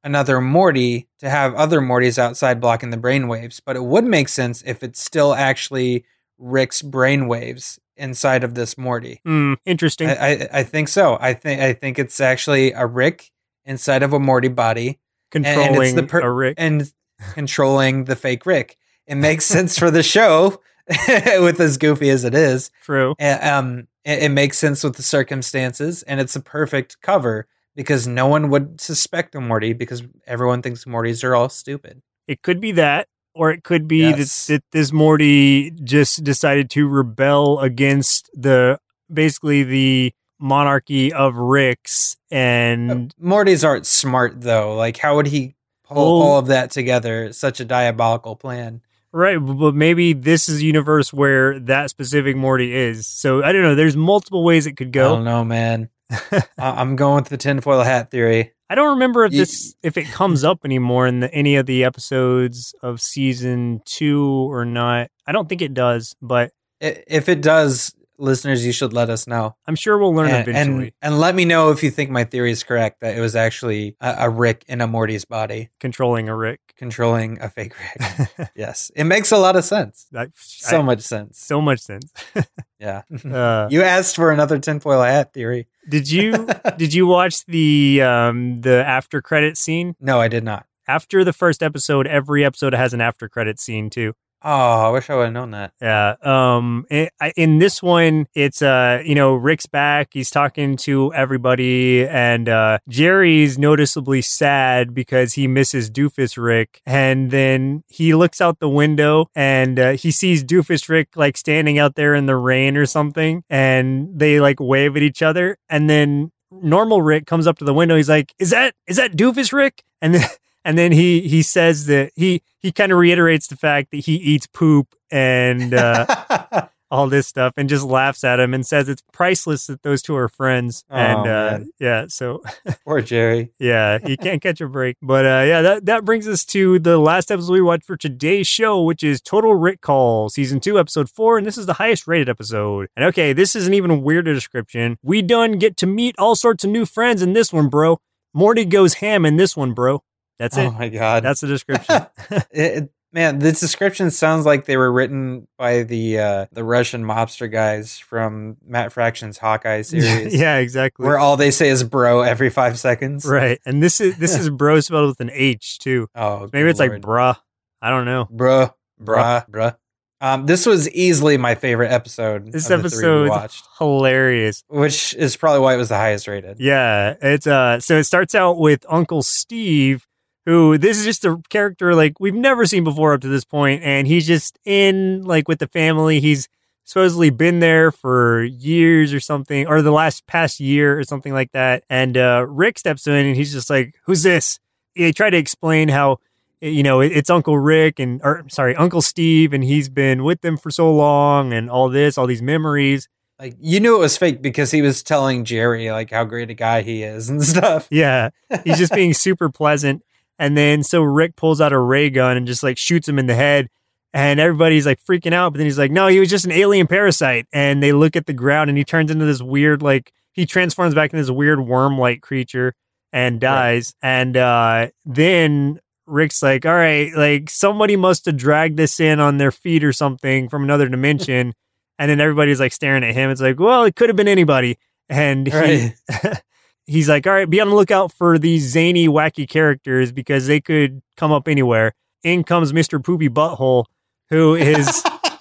another Morty to have other Mortys outside blocking the brainwaves, but it would make sense if it's still actually Rick's brainwaves inside of this Morty. Mm, interesting. I, I, I think so. I think I think it's actually a Rick inside of a Morty body, Controlling and it's the per- a Rick. and controlling the fake Rick. It makes sense for the show, with as goofy as it is. True. Uh, Um, it, it makes sense with the circumstances, and it's a perfect cover because no one would suspect a Morty because everyone thinks Mortys are all stupid. It could be that, or it could be Yes. that, that this Morty just decided to rebel against the basically the monarchy of Ricks, and Mortys aren't smart though. Like, how would he pull Oh. all of that together? Such a diabolical plan. right, but maybe this is a universe where that specific Morty is. So I don't know. There's multiple ways it could I go. don't know, man. I- I'm going with the tinfoil hat theory. I don't remember if Ye- this if it comes up anymore in the, any of the episodes of season two or not. I don't think it does, but I- If it does, listeners, you should let us know. I'm sure we'll learn and, eventually. and and let me know if you think my theory is correct, that it was actually a, a Rick in a Morty's body Controlling a Rick. controlling a fake Rick. Yes, it makes a lot of sense. I- So I- much sense. so much sense. Yeah. Uh, You asked for another tinfoil hat theory. did you did you watch the um the after credit scene? No, I did not. After the first episode, every episode has an after credit scene too. Oh, I wish I would have known that. Yeah. Um. It, I, in this one, it's uh, you know, Rick's back. He's talking to everybody, and uh, Jerry's noticeably sad because he misses Doofus Rick. And then he looks out the window, and uh, he sees Doofus Rick like standing out there in the rain or something, and they like wave at each other. And then normal Rick comes up to the window. He's like, "Is that is that Doofus Rick?" And then. And then he he says that he he kind of reiterates the fact that he eats poop and uh, all this stuff, and just laughs at him and says it's priceless that those two are friends. Oh, and uh, man. yeah, so Poor Jerry. yeah, he can't catch a break. But uh, yeah, that that brings us to the last episode we watched for today's show, which is Total Rick Call, season two, episode four, and this is the highest rated episode. And okay, this is an even weirder description. We done get to meet all sorts of new friends in this one, bro. Morty goes ham in this one, bro. That's Oh it. my god. That's the description. it, it- man, this description sounds like they were written by the uh, the Russian mobster guys from Matt Fraction's Hawkeye series. Yeah, exactly. Where all they say is bro every five seconds. Right. And this is this is bro spelled with an H too. Oh, Maybe good it's like lord. bruh. I don't know. bruh, bruh, bruh. Um, this was easily my favorite episode. This of the three we episode watched, hilarious. which is probably why it was the highest rated. Yeah. It's uh so it starts out with Uncle Steve, who this is just a character like we've never seen before up to this point, and he's just in like with the family. He's supposedly been there for years or something, or the last past year or something like that. And uh Rick steps in and he's just like, "Who's this?" He tried to explain how, you know, it- it's Uncle Rick and, or sorry, Uncle Steve, and he's been with them for so long and all this, all these memories. Like, you knew it was fake because he was telling Jerry like how great a guy he is and stuff. Yeah. He's just being super pleasant. And then so Rick pulls out a ray gun and just like shoots him in the head. And everybody's like freaking out. But then he's like, no, he was just an alien parasite. And they look at the ground and he turns into this weird, like, he transforms back into this weird worm-like creature and dies. Right. And uh, then Rick's like, all right, like somebody must have dragged this in on their feet or something from another dimension. And then everybody's like staring at him. It's like, well, it could have been anybody. And he, Right. he's like, all right, be on the lookout for these zany, wacky characters because they could come up anywhere. In comes Mister Poopy Butthole, who is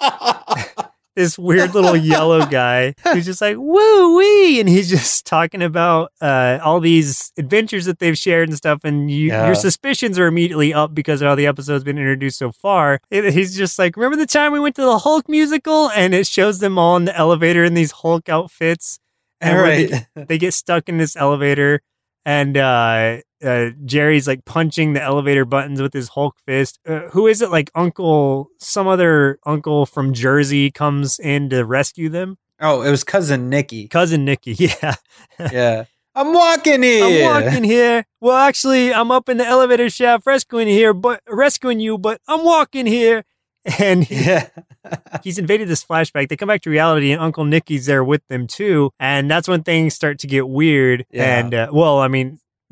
this weird little yellow guy who's just like, woo wee. And he's just talking about uh, all these adventures that they've shared and stuff. And you, Yeah. your suspicions are immediately up because of how the episode's been introduced so far. It- he's just like, remember the time we went to the Hulk musical? And it shows them all in the elevator in these Hulk outfits. And where they, Right. they get stuck in this elevator. And uh, uh, Jerry's like punching the elevator buttons with his Hulk fist. Uh, who is it? Like Uncle, some other uncle from Jersey comes in to rescue them. Oh, it was cousin Nikki. Cousin Nikki, yeah. Yeah. I'm walking here. I'm walking here. Well, actually, I'm up in the elevator shaft rescuing here, but rescuing you, but I'm walking here. And he, Yeah. he's invaded this flashback. They come back to reality, and Uncle Nicky's there with them too. And that's when things start to get weird. Yeah. And uh, well, I mean,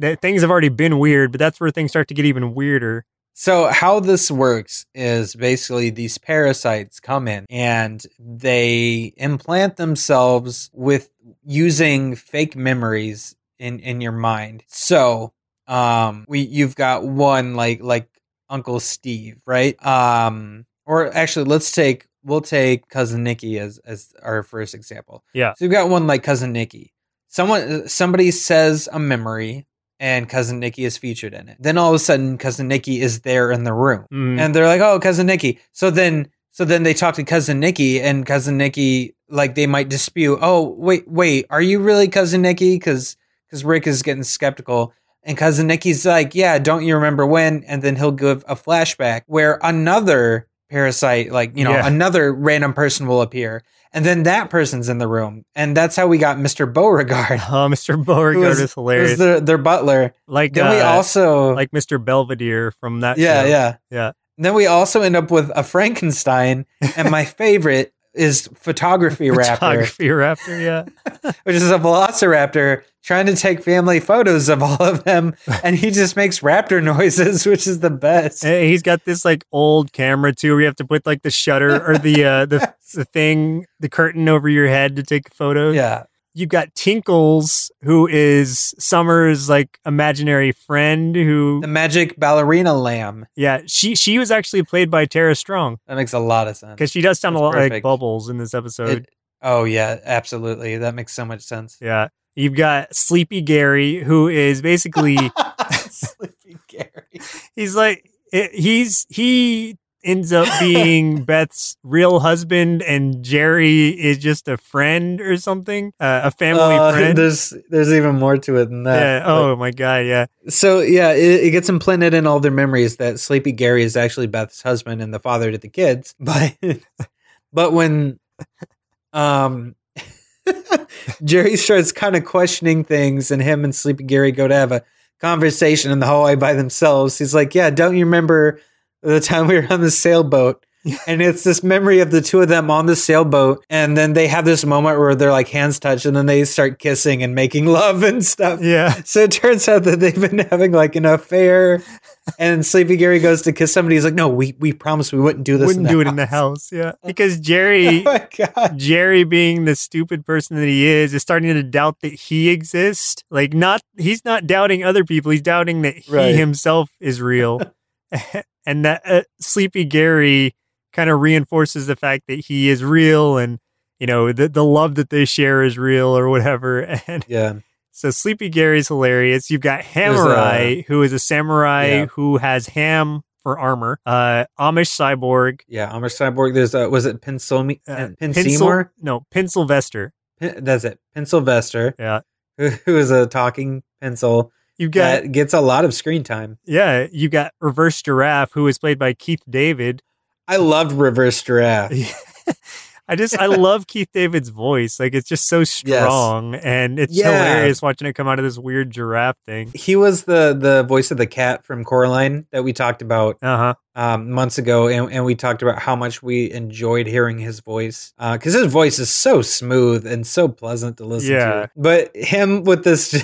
that things have already been weird, but that's where things start to get even weirder. So how this works is basically these parasites come in and they implant themselves with using fake memories in, in your mind. So um we you've got one like like Uncle Steve, right? Um or actually let's take we'll take Cousin Nikki as as our first example. Yeah. So you've got one like Cousin Nikki. Someone somebody says a memory and Cousin Nikki is featured in it. Then all of a sudden, Cousin Nikki is there in the room. Mm. And they're like, oh, Cousin Nikki. So then so then they talk to Cousin Nikki, and Cousin Nikki, like, they might dispute, oh, wait, wait, are you really Cousin Nikki? Because because Rick is getting skeptical. And Cousin Nikki's like, yeah, don't you remember when? And then he'll give a flashback where another parasite, like, you know, Yeah. another random person will appear. And then that person's in the room. And that's how we got Mister Beauregard. Oh, Mister Beauregard who was- is hilarious. who's their, their butler. like Then we uh, also... like Mister Belvedere from that yeah, show. yeah. Yeah. Then we also end up with a Frankenstein. And my favorite is Photography Raptor, Photography Raptor, yeah. which is a velociraptor trying to take family photos of all of them. And he just makes raptor noises, which is the best. And he's got this like old camera too, where you have to put like the shutter or the uh, the the thing, the curtain over your head to take photos. Yeah. You've got Tinkles, who is Summer's like imaginary friend. Who, The magic ballerina lamb. yeah, she she was actually played by Tara Strong That makes a lot of sense. because she does sound That's a lot like perfect. Bubbles in this episode. It- oh, yeah, absolutely. That makes so much sense. Yeah, you've got Sleepy Gary, who is basically Sleepy Gary. he's like it, he's he ends up being Beth's real husband, and Jerry is just a friend or something, uh, a family Uh, friend. There's there's even more to it than that. Yeah. Oh my god. Yeah. So yeah, it, it gets implanted in all their memories that Sleepy Gary is actually Beth's husband and the father to the kids. But but when um Jerry starts kind of questioning things, and him and Sleepy Gary go to have a conversation in the hallway by themselves. He's like, "Yeah, don't you remember the time we were on the sailboat?" And it's this memory of the two of them on the sailboat, and then they have this moment where they're like hands touch, and then they start kissing and making love and stuff. Yeah. So it turns out that they've been having like an affair, and Sleepy Gary goes to kiss somebody. He's like, "No, we we promised we wouldn't do this. Wouldn't in do the it in the house." house. Yeah. Because Oh Jerry, my god! Jerry being the stupid person that he is, is starting to doubt that he exists. Like, not he's not doubting other people. He's doubting that he Right. himself is real, and that uh, Sleepy Gary kind of reinforces the fact that he is real, and you know the the love that they share is real or whatever. And Yeah, so Sleepy Gary's hilarious. You've got There's Hamurai, who is a samurai Yeah. who has ham for armor. Uh, Amish cyborg. yeah. Amish cyborg. There's a was it Pencil Uh, Pen Pencil- Seymour? No, Pencilvester. Pen- That's it. Pencilvester, Yeah. who, who is a talking pencil You've got that gets a lot of screen time. yeah, you got Reverse Giraffe, who is played by Keith David. I loved Reverse Giraffe. I just I love Keith David's voice. Like, it's just so strong, and it's Yeah. hilarious watching it come out of this weird giraffe thing. He was the the voice of the cat from Coraline that we talked about Uh huh. um, months ago, and, and we talked about how much we enjoyed hearing his voice because his voice is so smooth and so pleasant to listen Yeah. to. But him with this,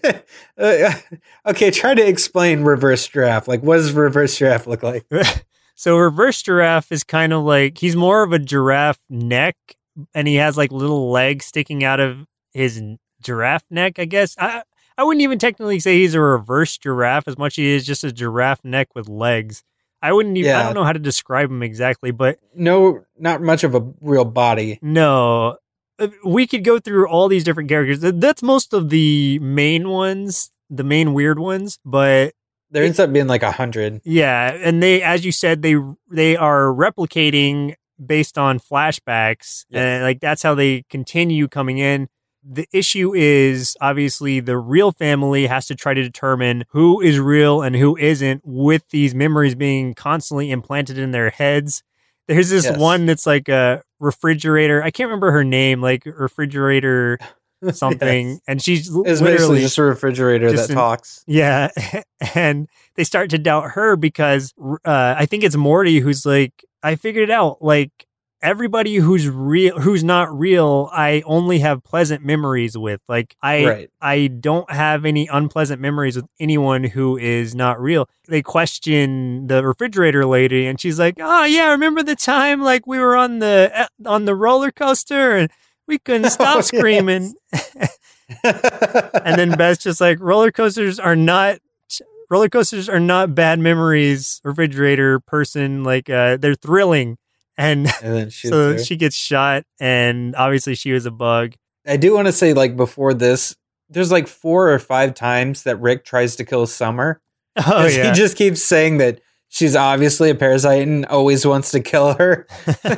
uh, okay, try to explain Reverse Giraffe. Like, what does Reverse Giraffe look like? So Reverse Giraffe is kind of like he's more of a giraffe neck, and he has like little legs sticking out of his n- giraffe neck. I guess I I wouldn't even technically say he's a reverse giraffe as much as he is just a giraffe neck with legs. I wouldn't even. I Yeah. don't know how to describe him exactly, but No, not much of a real body. no, Uh, we could go through all these different characters. Th- That's most of the main ones, the main weird ones, but. There ends up being like a hundred. Yeah, and they, as you said, they they are replicating based on flashbacks, Yes. and like that's how they continue coming in. The issue is obviously the real family has to try to determine who is real and who isn't, with these memories being constantly implanted in their heads. There's this Yes. one that's like a refrigerator. I can't remember her name, like refrigerator something, Yes. and she's l- It's literally basically just a refrigerator just that an- talks. yeah, and they start to doubt her because uh, I think it's Morty who's like, I figured it out. Like, everybody who's real, who's not real, I only have pleasant memories with. Like I, Right. I don't have any unpleasant memories with anyone who is not real. They question the refrigerator lady, and she's like, "Oh yeah, remember the time like we were on the on the roller coaster and we couldn't stop Oh, screaming." And then Beth's just like, roller coasters are not roller coasters are not bad memories, refrigerator person. Like uh, they're thrilling. And, And then shoots so her. she gets shot, and obviously she was a bug. I do want to say, like, before this, there's like four or five times that Rick tries to kill Summer. Oh 'Cause yeah. He just keeps saying that she's obviously a parasite and always wants to kill her.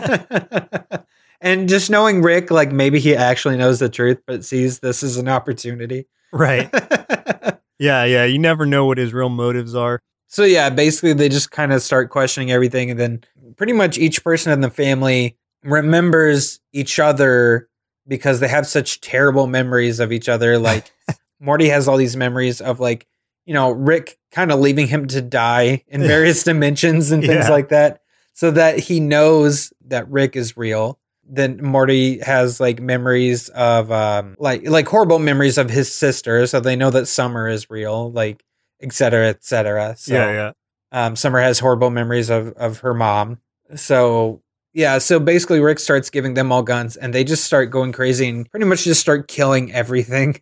And just knowing Rick, like, maybe he actually knows the truth, but sees this as an opportunity. Right. Yeah, yeah. You never know what his real motives are. So yeah, basically they just kind of start questioning everything, and then pretty much each person in the family remembers each other because they have such terrible memories of each other. Like Morty has all these memories of, like, you know, Rick kind of leaving him to die in various dimensions and things Yeah. like that, so that he knows that Rick is real. Then Morty has like memories of um like like horrible memories of his sister, so they know that Summer is real, like et cetera, et cetera. So yeah, yeah. um, Summer has horrible memories of of her mom. So yeah, so basically Rick starts giving them all guns, and they just start going crazy and pretty much just start killing everything.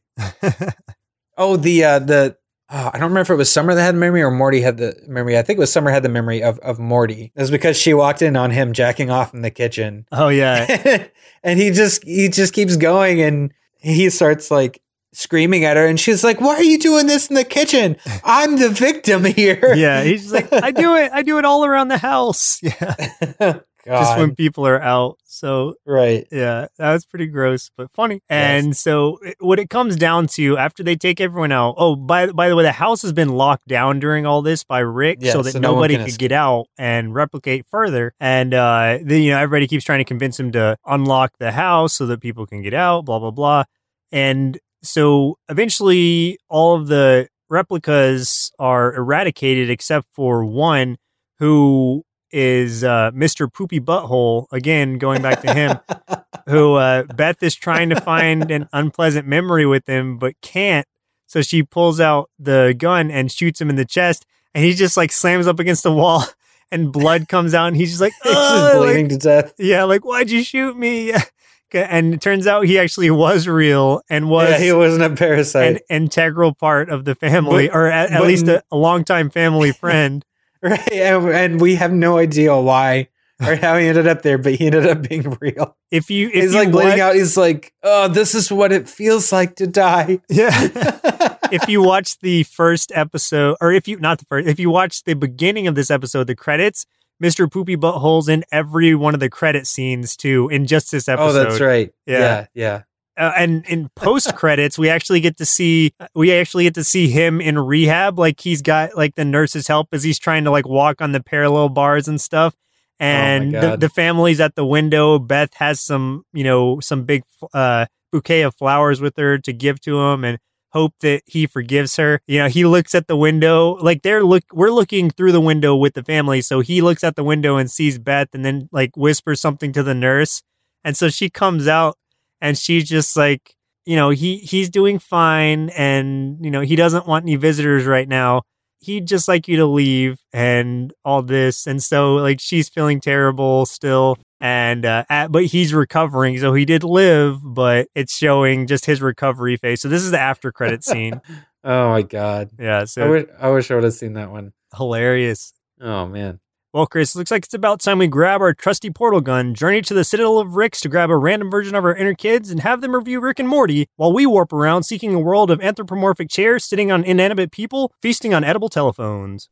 Oh, the uh, the oh, I don't remember if it was Summer that had the memory or Morty had the memory. I think it was Summer had the memory of of Morty. It was because she walked in on him jacking off in the kitchen. Oh yeah. And he just he just keeps going, and he starts like screaming at her, and she's like, "Why are you doing this in the kitchen? I'm the victim here." Yeah. He's just like, I do it. I do it all around the house. Yeah. God. Just when people are out. So Right. yeah, that was pretty gross, but funny. And so it- what it comes down to after they take everyone out. Oh, by by the way, the house has been locked down during all this by Rick, Yeah, so that so no one nobody can could escape. get out and replicate further. And uh, then you know everybody keeps trying to convince him to unlock the house so that people can get out. Blah blah blah. And so eventually, all of the replicas are eradicated except for one, who is uh, Mister Poopy Butthole, again, going back to him, who uh, Beth is trying to find an unpleasant memory with him, but can't. So she pulls out the gun and shoots him in the chest, and he just like slams up against the wall, and blood comes out, and he's just like, He's just "Ugh," like, bleeding to death. yeah, like, why'd you shoot me? And it turns out he actually was real and was Yeah, he wasn't a parasite. an integral part of the family, But- or at, at but- least a, a longtime family friend. Right, and, and we have no idea why or how he ended up there, but he ended up being real. If you, if He's you like bleeding watch- out. He's like, "Oh, this is what it feels like to die." Yeah. If you watch the first episode, or if you, not the first, if you watch the beginning of this episode, the credits, Mister Poopy Butthole's in every one of the credit scenes too, in just this Oh, episode. that's right. Yeah. Yeah, yeah. Uh, and in post credits, we actually get to see we actually get to see him in rehab. Like he's got like the nurse's help as he's trying to like walk on the parallel bars and stuff. And the, God. the family's at the window. Beth has some, you know, some big uh, bouquet of flowers with her to give to him, and hope that he forgives her. You know, he looks at the window, like they're look. We're looking through the window with the family, so he looks at the window and sees Beth, and then like whispers something to the nurse, and so she comes out. And she's just like, you know, he he's doing fine, and you know he doesn't want any visitors right now. He'd just like you to leave, and all this, and so like she's feeling terrible still, and uh, at, but he's recovering, so he did live, but it's showing just his recovery phase. So this is the after credit scene. Oh my God. Yeah, I so wish I wish I would have seen that one. hilarious. Oh man. Well, Chris, looks like it's about time we grab our trusty portal gun, journey to the Citadel of Ricks to grab a random version of our inner kids, and have them review Rick and Morty while we warp around seeking a world of anthropomorphic chairs sitting on inanimate people, feasting on edible telephones.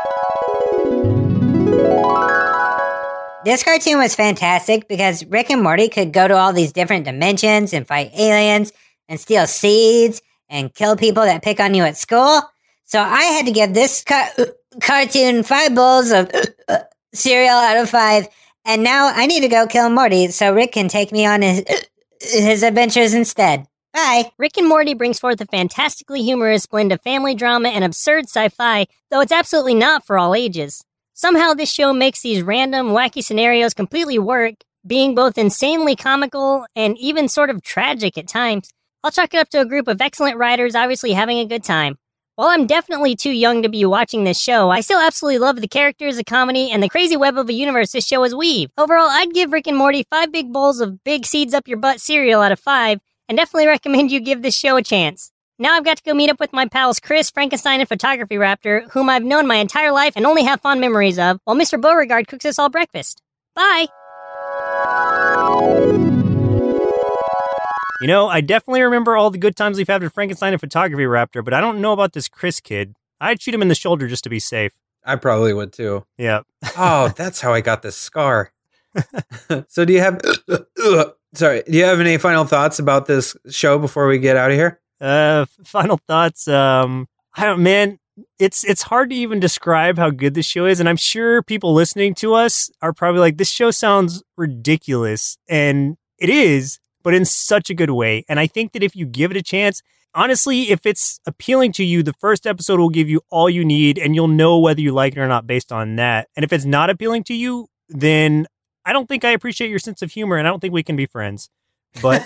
This cartoon was fantastic because Rick and Morty could go to all these different dimensions and fight aliens and steal seeds and kill people that pick on you at school. So I had to give this ca- cartoon five bowls of cereal out of five. And now I need to go kill Morty so Rick can take me on his, his adventures instead. Bye. Rick and Morty brings forth a fantastically humorous blend of family drama and absurd sci-fi, though it's absolutely not for all ages. Somehow this show makes these random, wacky scenarios completely work, being both insanely comical and even sort of tragic at times. I'll chalk it up to a group of excellent writers obviously having a good time. While I'm definitely too young to be watching this show, I still absolutely love the characters, the comedy, and the crazy web of a universe this show has weaved. Overall, I'd give Rick and Morty five big bowls of big seeds up your butt cereal out of five, and definitely recommend you give this show a chance. Now I've got to go meet up with my pals Chris, Frankenstein, and Photography Raptor, whom I've known my entire life and only have fond memories of, while Mister Beauregard cooks us all breakfast. Bye! You know, I definitely remember all the good times we've had with Frankenstein and Photography Raptor, but I don't know about this Chris kid. I'd shoot him in the shoulder just to be safe. I probably would too. Yeah. Oh, that's how I got this scar. So do you have, sorry, do you have any final thoughts about this show before we get out of here? Uh, final thoughts. Um, I don't, man, it's, it's hard to even describe how good this show is. And I'm sure people listening to us are probably like, this show sounds ridiculous. And it is, but in such a good way. And I think that if you give it a chance, honestly, if it's appealing to you, the first episode will give you all you need and you'll know whether you like it or not based on that. And if it's not appealing to you, then I don't think I appreciate your sense of humor and I don't think we can be friends. But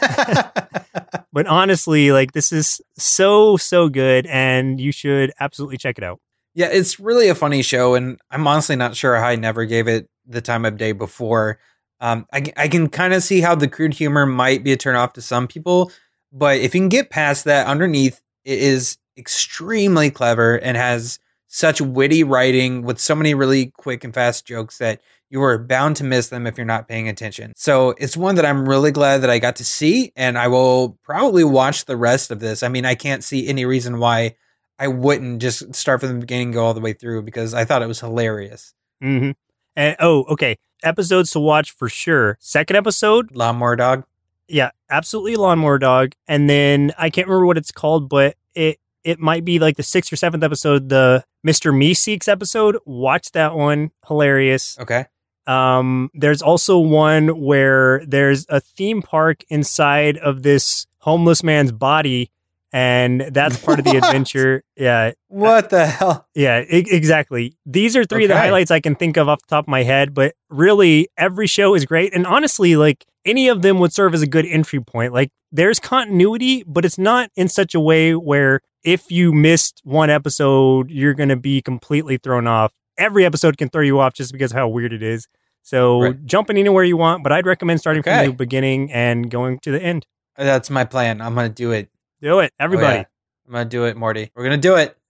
but honestly, like this is so, so good and you should absolutely check it out. Yeah, it's really a funny show. And I'm honestly not sure how I never gave it the time of day before. Um, I, I can kind of see how the crude humor might be a turnoff to some people, but if you can get past that, underneath it is extremely clever and has such witty writing with so many really quick and fast jokes that you are bound to miss them if you're not paying attention. So it's one that I'm really glad that I got to see, and I will probably watch the rest of this. I mean, I can't see any reason why I wouldn't just start from the beginning and go all the way through because I thought it was hilarious. Mm-hmm. And oh, okay. Episodes to watch for sure. Second episode, Lawnmower Dog. Yeah, absolutely Lawnmower Dog. And then I can't remember what it's called, but it it might be like the sixth or seventh episode, the Mister Meeseeks episode. Watch that one. Hilarious. Okay. Um, there's also one where there's a theme park inside of this homeless man's body, and that's part of the adventure. Yeah. What the hell? Yeah, I- exactly. These are three okay. of the highlights I can think of off the top of my head, but really every show is great. And honestly, like any of them would serve as a good entry point. Like there's continuity, but it's not in such a way where if you missed one episode, you're going to be completely thrown off. Every episode can throw you off just because of how weird it is. So right. jump in anywhere you want, but I'd recommend starting okay. from the beginning and going to the end. That's my plan. I'm going to do it. Do it, everybody. Oh, yeah. I'm going to do it, Morty. We're going to do it.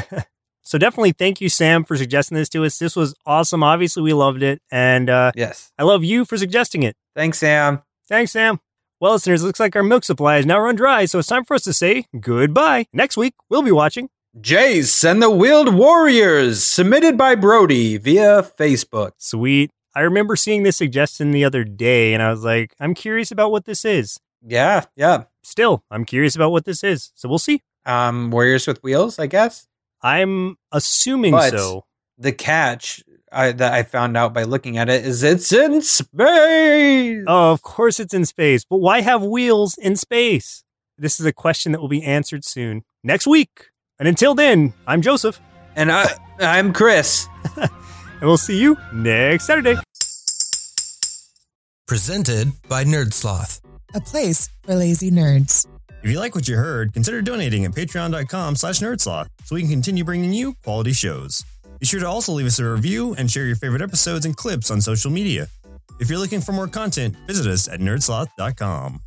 So definitely thank you, Sam, for suggesting this to us. This was awesome. Obviously, we loved it. And uh, yes, I love you for suggesting it. Thanks, Sam. Thanks, Sam. Well, listeners, it looks like our milk supply is now run dry, so it's time for us to say goodbye. Next week, we'll be watching Jace and the Wheeled Warriors, submitted by Brody via Facebook. Sweet. I remember seeing this suggestion the other day, and I was like, I'm curious about what this is. Yeah, yeah. Still, I'm curious about what this is, so we'll see. Um, Warriors with Wheels, I guess? I'm assuming but so. The catch I, that I found out by looking at it is it's in space! Oh, of course it's in space, but why have wheels in space? This is a question that will be answered soon. Next week. And until then, I'm Joseph. And I, I'm Chris. And we'll see you next Saturday. Presented by Nerdsloth, a place for lazy nerds. If you like what you heard, consider donating at patreon.com slash nerdsloth so we can continue bringing you quality shows. Be sure to also leave us a review and share your favorite episodes and clips on social media. If you're looking for more content, visit us at nerdsloth dot com.